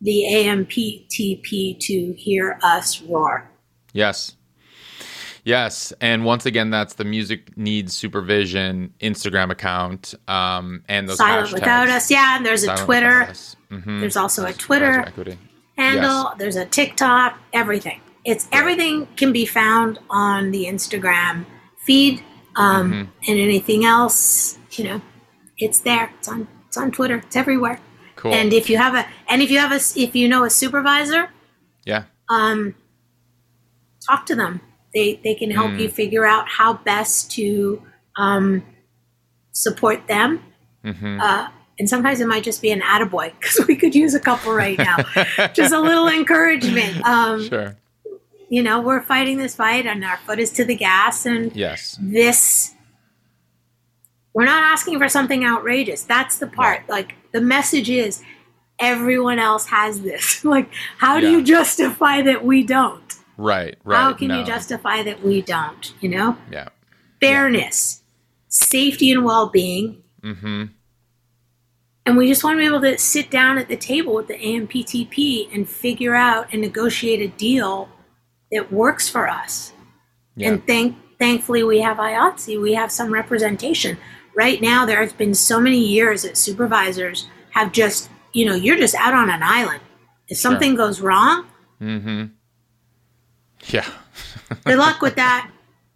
the A M P T P to hear us roar. Yes. Yes. And once again, that's the Music Needs Supervision Instagram account. Um, and those Silent hashtags. Without Us. Yeah. And there's a Silent Twitter. Mm-hmm. There's also a Twitter handle. Yes. There's a TikTok, everything. It's Right. everything can be found on the Instagram feed. Um, Mm-hmm. and anything else, you know, it's there. It's on, it's on Twitter. It's everywhere. Cool. And if you have a, and if you have a, if you know a supervisor, Yeah. um, talk to them. They they can help Mm. you figure out how best to um, support them. Mm-hmm. Uh, and sometimes it might just be an attaboy, because we could use a couple right now. Just a little encouragement. Um, Sure. You know, we're fighting this fight and our foot is to the gas. And Yes. this, we're not asking for something outrageous. That's the part. Right. Like, the message is everyone else has this. Like, how do Yeah. you justify that we don't? Right. Right. How can No. you justify that we don't? You know, Yeah. fairness, safety, and well-being. Mm-hmm. And we just want to be able to sit down at the table with the A M P T P and figure out and negotiate a deal that works for us. Yeah. And thank, thankfully, we have I O T S I. We have some representation. Right now, there has been so many years that supervisors have just, you know, you're just out on an island. If something goes wrong, Mm-hmm. Yeah. good luck with that.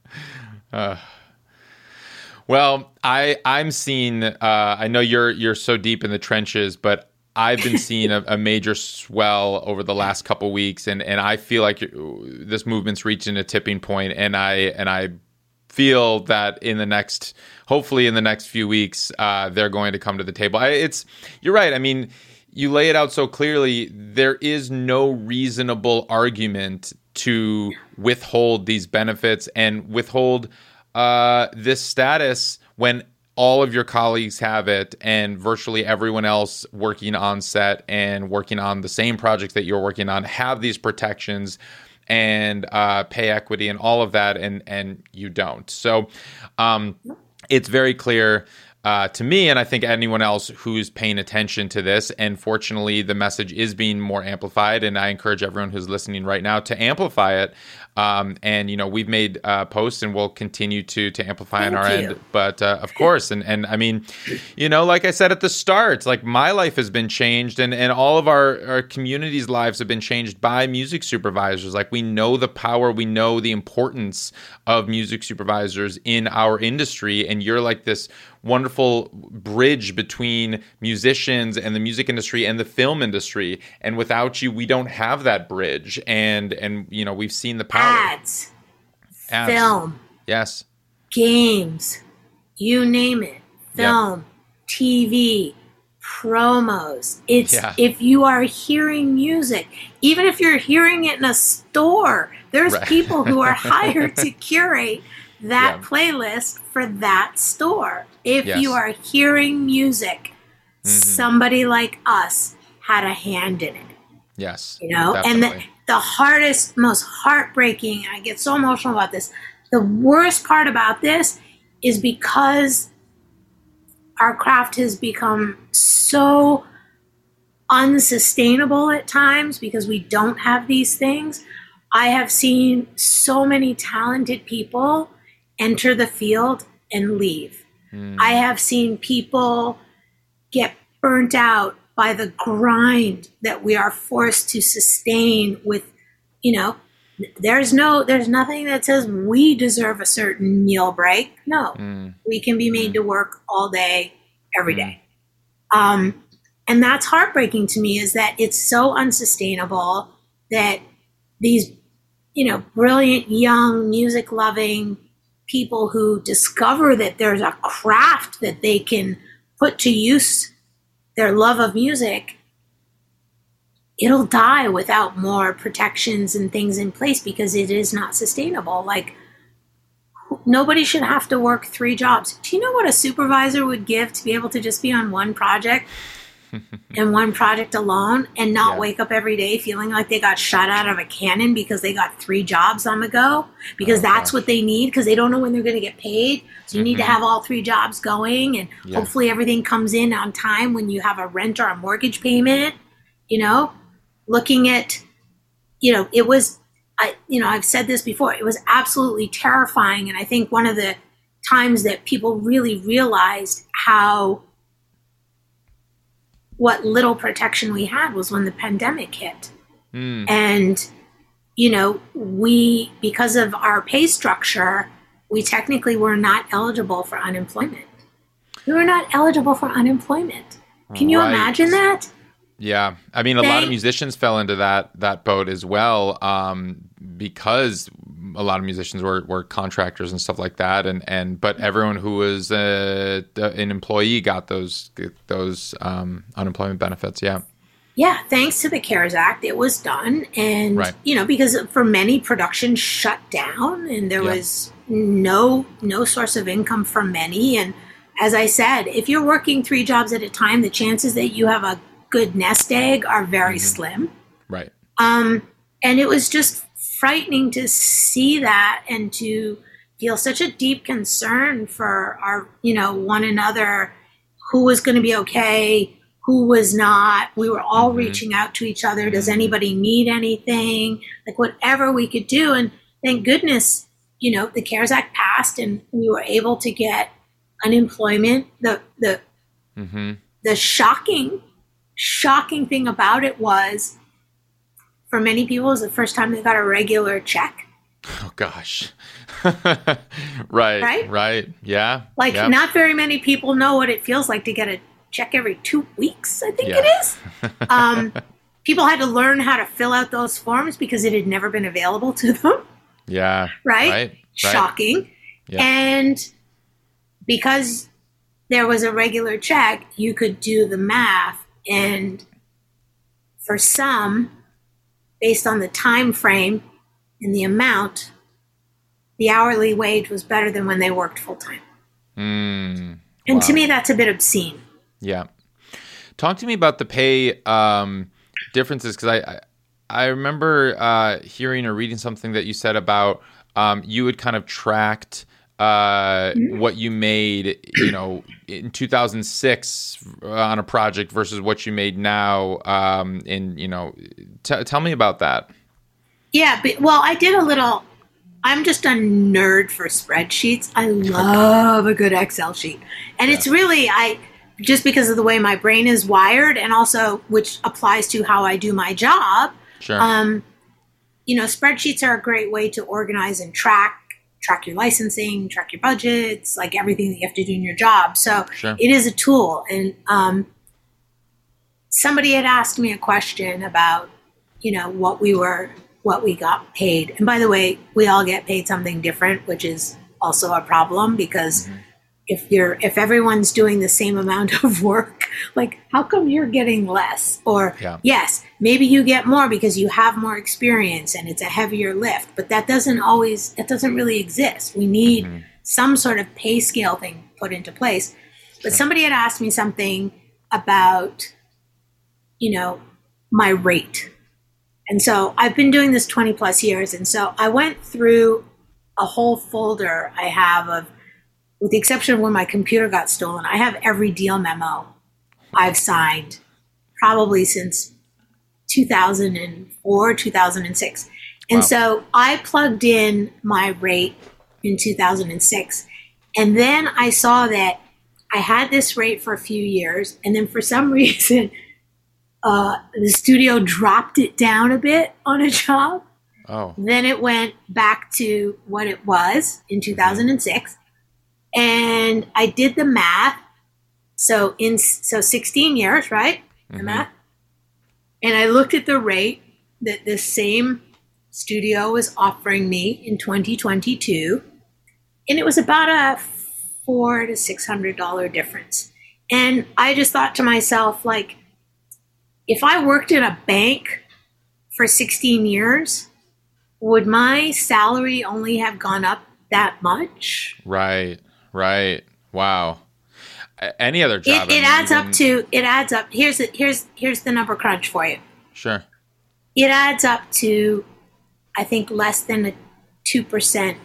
Well, I I'm seeing. Uh, I know you're you're so deep in the trenches, but I've been seeing a, a major swell over the last couple weeks, and, and I feel like this movement's reaching a tipping point, and I and I feel that in the next, hopefully in the next few weeks, uh, they're going to come to the table. I, it's you're right. I mean, you lay it out so clearly. There is no reasonable argument to withhold these benefits and withhold uh, this status when all of your colleagues have it and virtually everyone else working on set and working on the same project that you're working on have these protections and uh, pay equity and all of that, and and you don't. So um, it's very clear uh, to me, and I think anyone else who's paying attention to this, and fortunately the message is being more amplified, and I encourage everyone who's listening right now to amplify it. Um, and, you know, we've made uh, posts and we'll continue to to amplify Thank on our you. end. But uh, of course, and, and I mean, you know, like I said at the start, like my life has been changed and, and all of our, our community's lives have been changed by music supervisors. Like we know the power, we know the importance of music supervisors in our industry. And you're like this wonderful bridge between musicians and the music industry and the film industry. And without you, we don't have that bridge. And, and you know, we've seen the power. Ads, Ads. film, Yes. games, you name it, film, T V, promos. It's Yeah. if you are hearing music, even if you're hearing it in a store, there's Right. people who are hired to curate that Yeah. playlist for that store. If Yes. you are hearing music, somebody like us had a hand in it. Yes. You know, and the, definitely. the hardest, most heartbreaking, I get so emotional about this. The worst part about this is because our craft has become so unsustainable at times because we don't have these things. I have seen so many talented people enter the field and leave. I have seen people get burnt out by the grind that we are forced to sustain with, you know, there's no, there's nothing that says we deserve a certain meal break. No, Mm. we can be made to work all day, every day. Um, and that's heartbreaking to me is that it's so unsustainable that these, you know, brilliant, young, music loving people who discover that there's a craft that they can put to use their love of music, it'll die without more protections and things in place because it is not sustainable. Like, nobody should have to work three jobs. Do you know what a supervisor would give to be able to just be on one project and one project alone and not Yeah. wake up every day feeling like they got shot out of a cannon because they got three jobs on the go? Because Oh, that's gosh. what they need, because they don't know when they're going to get paid. So you need to Mhm. have all three jobs going, and Yeah. hopefully everything comes in on time when you have a rent or a mortgage payment, you know? looking at, you know, it was, I, you know, I've said this before, it was absolutely terrifying. And I think one of the times that people really realized how, what little protection we had was when the pandemic hit. Mm. And, you know, we, because of our pay structure, we technically were not eligible for unemployment. We were not eligible for unemployment. Can you right. imagine that? Yeah. I mean, a they, lot of musicians fell into that that boat as well, um, because a lot of musicians were, were contractors and stuff like that. And, and but everyone who was uh, an employee got those those um, unemployment benefits. Yeah. Yeah. Thanks to the CARES Act, it was done. And, right. you know, because for many, production shut down and there yeah. was no no source of income for many. And as I said, if you're working three jobs at a time, the chances that you have a good nest egg are very mm-hmm. slim. Right. Um, and it was just frightening to see that and to feel such a deep concern for our, you know, one another, who was going to be okay, who was not. We were all mm-hmm. reaching out to each other. Does anybody need anything? Like whatever we could do. And thank goodness, you know, the CARES Act passed and we were able to get unemployment. The, the, mm-hmm. the shocking Shocking thing about it was, for many people, it was the first time they got a regular check. Oh, gosh. right, right, right. Yeah. Like, yeah. not very many people know what it feels like to get a check every two weeks, I think yeah. it is. Um, people had to learn how to fill out those forms because it had never been available to them. Yeah. Right? Right. Shocking. Yeah. And because there was a regular check, you could do the math. And for some, based on the time frame and the amount, the hourly wage was better than when they worked full time. Mm, and wow. to me, that's a bit obscene. Yeah. Talk to me about the pay um, differences, because I, I I remember uh, hearing or reading something that you said about um, you had kind of tracked uh mm-hmm. what you made, you know, in two thousand six on a project versus what you made now. Um, in, you know, t- tell me about that. Yeah, but, well, I did a little, I'm just a nerd for spreadsheets. I love a good Excel sheet. And yeah. it's really, I, just because of the way my brain is wired and also, which applies to how I do my job. Sure. Um, you know, spreadsheets are a great way to organize and track track your licensing, track your budgets, like everything that you have to do in your job. So sure. it is a tool. And um, somebody had asked me a question about, you know, what we were, what we got paid. And by the way, we all get paid something different, which is also a problem because mm-hmm. if you're, if everyone's doing the same amount of work, like how come you're getting less? Or yeah. yes, maybe you get more because you have more experience and it's a heavier lift, but that doesn't always, that doesn't really exist. We need mm-hmm. some sort of pay scale thing put into place. But sure. somebody had asked me something about, you know, my rate. And so I've been doing this twenty plus years. And so I went through a whole folder I have of, with the exception of when my computer got stolen, I have every deal memo I've signed probably since two thousand four, two thousand six. And wow. so I plugged in my rate in two thousand six. And then I saw that I had this rate for a few years. And then for some reason, uh, the studio dropped it down a bit on a job. Oh. Then it went back to what it was in two thousand six. Mm-hmm. And I did the math. So in so sixteen years, right? The mm-hmm. math. And I looked at the rate that this same studio was offering me in twenty twenty-two, and it was about a four to six hundred dollar difference. And I just thought to myself, like, if I worked at a bank for sixteen years, would my salary only have gone up that much? Right, right. Wow. Any other job? It, it I mean, adds even... up to, it adds up. Here's the, here's, here's the number crunch for you. Sure. It adds up to, I think, less than a two percent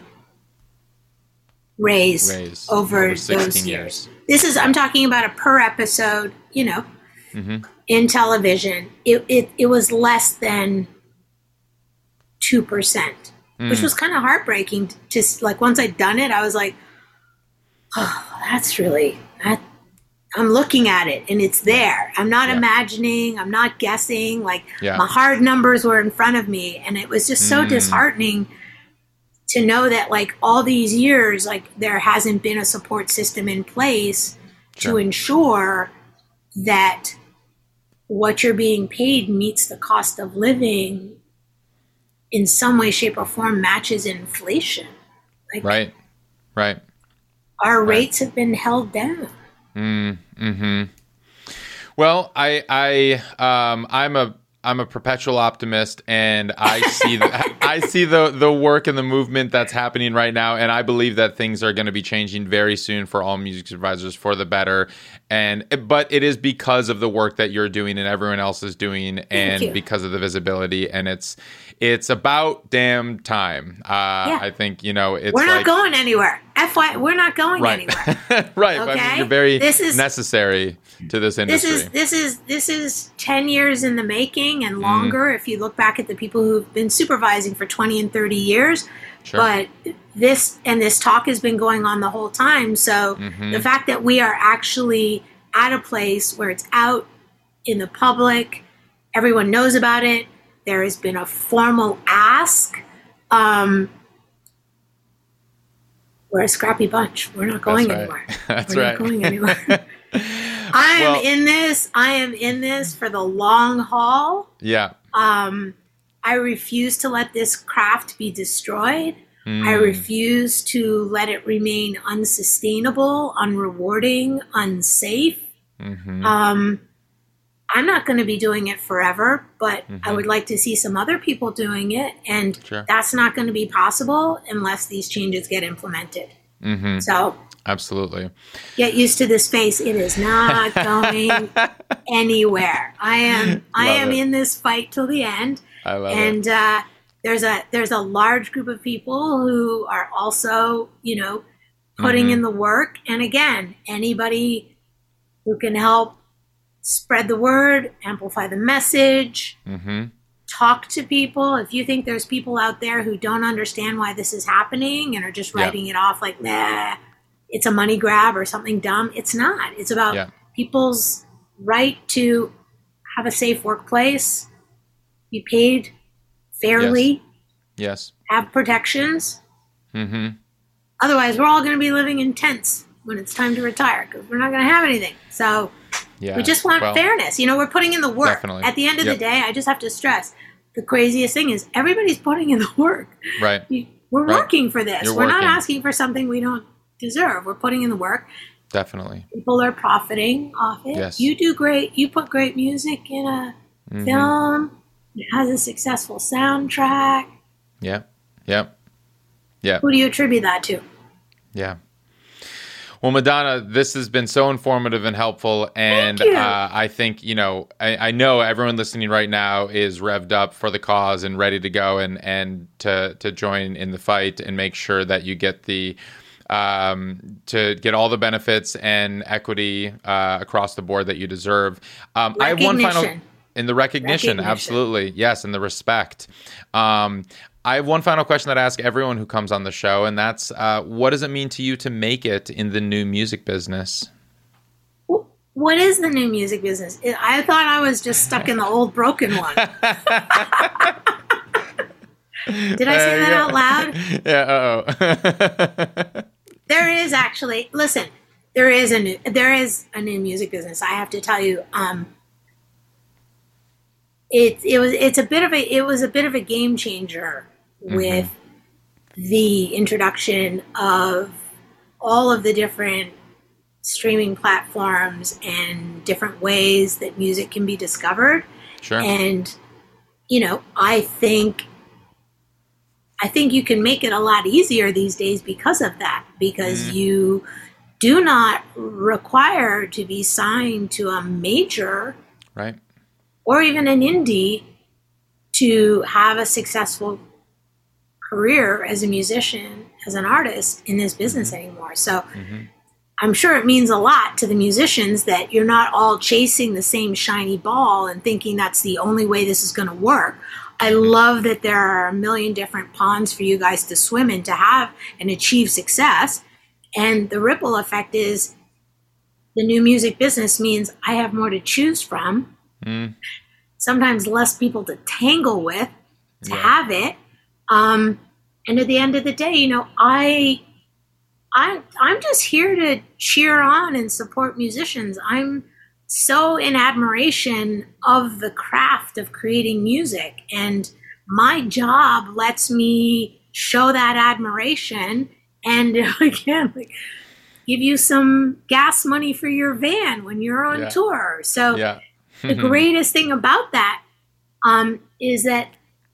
raise, raise over, over those years. years. This is, I'm talking about a per episode, you know. mm-hmm. in television, it, it, it was less than two percent, mm. which was kind of heartbreaking. Just like once I'd done it, I was like, oh, that's really, that, I'm looking at it and it's there. I'm not yeah. imagining, I'm not guessing. Like yeah. my hard numbers were in front of me. And it was just so mm. disheartening to know that like all these years, like there hasn't been a support system in place sure. to ensure that what you're being paid meets the cost of living in some way, shape, or form matches inflation. Like, right, right. Our right. rates have been held down. Mm, hmm Well, I, I, um, I'm a, I'm a perpetual optimist, and I see the, I see the the work and the movement that's happening right now, and I believe that things are going to be changing very soon for all music supervisors for the better. And but it is because of the work that you're doing and everyone else is doing, and because of the visibility, and it's it's about damn time. Uh, yeah. I think you know it's we're not like, going anywhere. F Y, we're not going right. anywhere. right, okay? but I mean, you're very this is, necessary to this industry. This is this is this is ten years in the making and longer. Mm. If you look back at the people who've been supervising for twenty and thirty years, sure. but this and this talk has been going on the whole time. So mm-hmm. the fact that we are actually at a place where it's out in the public, everyone knows about it. There has been a formal ask. Um, we're a scrappy bunch. We're not going That's anywhere. Right. That's we're right. not going anywhere. I am well, in this. I am in this for the long haul. Yeah. Um, I refuse to let this craft be destroyed. Mm. I refuse to let it remain unsustainable, unrewarding, unsafe. Mm-hmm. Um, I'm not going to be doing it forever, but mm-hmm. I would like to see some other people doing it. And sure. that's not going to be possible unless these changes get implemented. Mm-hmm. So absolutely. Get used to this face. It is not going anywhere. I am I am it. in this fight till the end. I love and, it. And uh, there's a there's a large group of people who are also, you know, putting mm-hmm. in the work. And again, anybody who can help spread the word, amplify the message, mm-hmm. talk to people. If you think there's people out there who don't understand why this is happening and are just writing yeah. it off like, nah, it's a money grab or something dumb. It's not. It's about yeah. people's right to have a safe workplace, be paid fairly, yes, yes. have protections. Mm-hmm. Otherwise, we're all going to be living in tents when it's time to retire because we're not going to have anything. So yeah. we just want well, fairness. You know, we're putting in the work. Definitely. At the end of yep. the day, I just have to stress, the craziest thing is everybody's putting in the work. Right. We're right. working for this. You're we're working. not asking for something we don't deserve. We're putting in the work. Definitely. People are profiting off it. Yes. You do great. You put great music in a mm-hmm. film. It has a successful soundtrack. Yeah. Yep. Yeah. Who do you attribute that to? Yeah. Well, Madonna, this has been so informative and helpful, and uh, I think you know, I, I know everyone listening right now is revved up for the cause and ready to go and and to to join in the fight and make sure that you get the um, to get all the benefits and equity uh, across the board that you deserve. Um, I have one final in the recognition, recognition, absolutely, yes, and the respect. Um, I have one final question that I ask everyone who comes on the show, and that's, uh, what does it mean to you to make it in the new music business? What is the new music business? I thought I was just stuck in the old broken one. Did I say uh, that yeah. out loud? Yeah, uh-oh. There is actually, listen, there is a new, there is a new music business. I have to tell you, um, it, it was, it's a bit of a, it was a bit of a game changer with mm-hmm. the introduction of all of the different streaming platforms and different ways that music can be discovered. Sure. And, you know, I think, I think you can make it a lot easier these days because of that, because mm. you do not require to be signed to a major, right, or even an indie to have a successful career as a musician, as an artist in this business mm-hmm. anymore. So mm-hmm. I'm sure it means a lot to the musicians that you're not all chasing the same shiny ball and thinking that's the only way this is going to work. I love that there are a million different ponds for you guys to swim in to have and achieve success. And the ripple effect is the new music business means I have more to choose from, mm. sometimes less people to tangle with to yeah. have it. Um, and at the end of the day, you know, I... I, I'm just here to cheer on and support musicians. I'm so in admiration of the craft of creating music. And my job lets me show that admiration and, again, like, give you some gas money for your van when you're on yeah. tour. So yeah. the greatest thing about that um, is that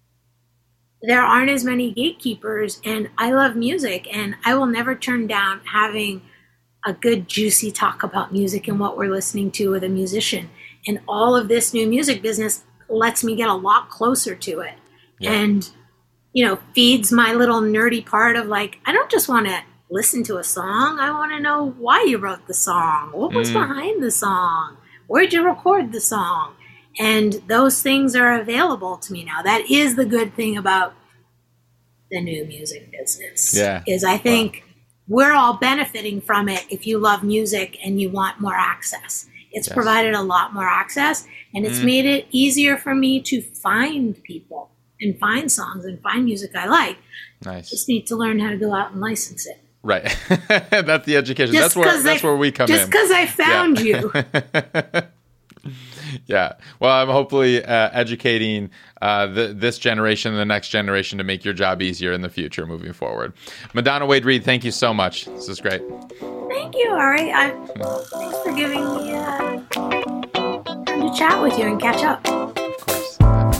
there aren't as many gatekeepers, and I love music, and I will never turn down having a good, juicy talk about music and what we're listening to with a musician. And all of this new music business lets me get a lot closer to it. Yeah. And, you know, feeds my little nerdy part of like, I don't just want to listen to a song. I want to know why you wrote the song. What was mm. behind the song? Where'd you record the song? And those things are available to me now. That is the good thing about the new music business. Yeah. Is I think wow. we're all benefiting from it if you love music and you want more access. It's yes. provided a lot more access, and it's mm. made it easier for me to find people and find songs and find music I like. Nice. Just need to learn how to go out and license it. Right. That's the education. Just that's where that's I, where we come just in. Just because I found yeah. you. Yeah. Well, I'm hopefully uh, educating uh, the, this generation and the next generation to make your job easier in the future moving forward. Madonna Wade Reed, thank you so much. This is great. Thank you, Ari. I, thanks for giving me uh, time to chat with you and catch up. Of course.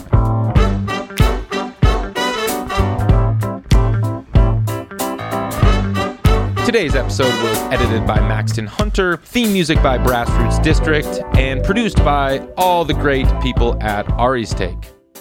Today's episode was edited by Maxton Hunter, theme music by Brass Roots District, and produced by all the great people at Ari's Take.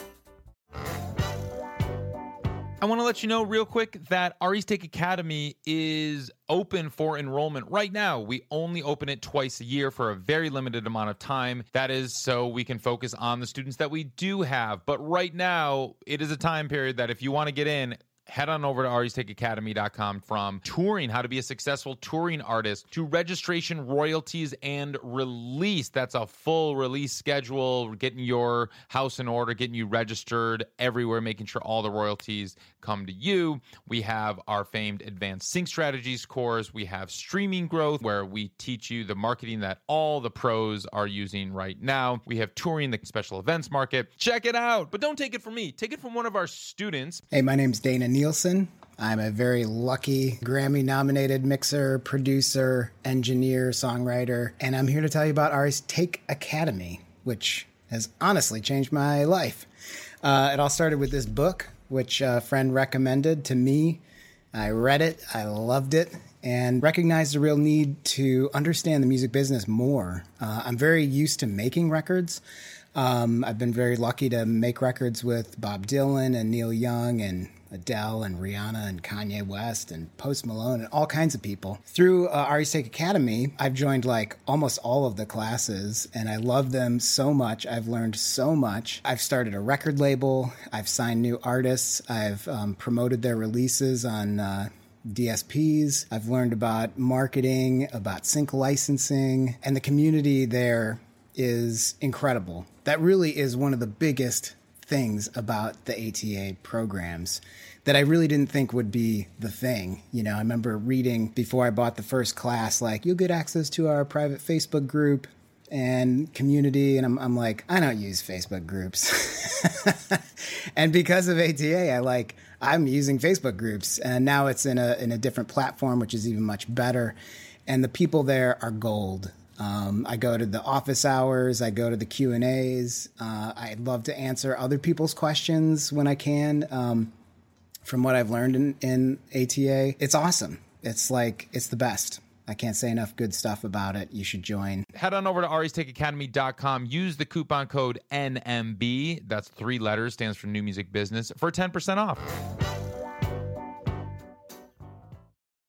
I want to let you know real quick that Ari's Take Academy is open for enrollment right now. We only open it twice a year for a very limited amount of time. That is so we can focus on the students that we do have. But right now, it is a time period that if you want to get in, head on over to aries take academy dot com. From touring, how to be a successful touring artist, to registration, royalties, and release. That's a full release schedule, getting your house in order, getting you registered everywhere, making sure all the royalties come to you. We have our famed Advanced Sync Strategies course. We have Streaming Growth, where we teach you the marketing that all the pros are using right now. We have Touring, the special events market. Check it out, but don't take it from me. Take it from one of our students. Hey, my name's Dana Nielsen. I'm a very lucky Grammy-nominated mixer, producer, engineer, songwriter, and I'm here to tell you about Ari's Take Academy, which has honestly changed my life. Uh, it all started with this book, which a friend recommended to me. I read it, I loved it, and recognized the real need to understand the music business more. Uh, I'm very used to making records. Um, I've been very lucky to make records with Bob Dylan and Neil Young and Adele and Rihanna and Kanye West and Post Malone and all kinds of people. Through uh, Ari's Take Academy, I've joined like almost all of the classes, and I love them so much. I've learned so much. I've started a record label. I've signed new artists. I've um, promoted their releases on uh, D S Ps. I've learned about marketing, about sync licensing, and the community there is incredible. That really is one of the biggest things about the A T A programs that I really didn't think would be the thing. You know, I remember reading before I bought the first class, like, you'll get access to our private Facebook group and community. And I'm, I'm like, I don't use Facebook groups. And because of A T A, I like, I'm using Facebook groups, and now it's in a, in a different platform, which is even much better. And the people there are gold. Um, I go to the office hours. I go to the Q and A's. Uh, I love to answer other people's questions when I can. Um, from what I've learned in, in A T A, it's awesome. It's like, it's the best. I can't say enough good stuff about it. You should join. Head on over to aries take academy dot com. Use the coupon code N M B. That's three letters, stands for New Music Business, for ten percent off.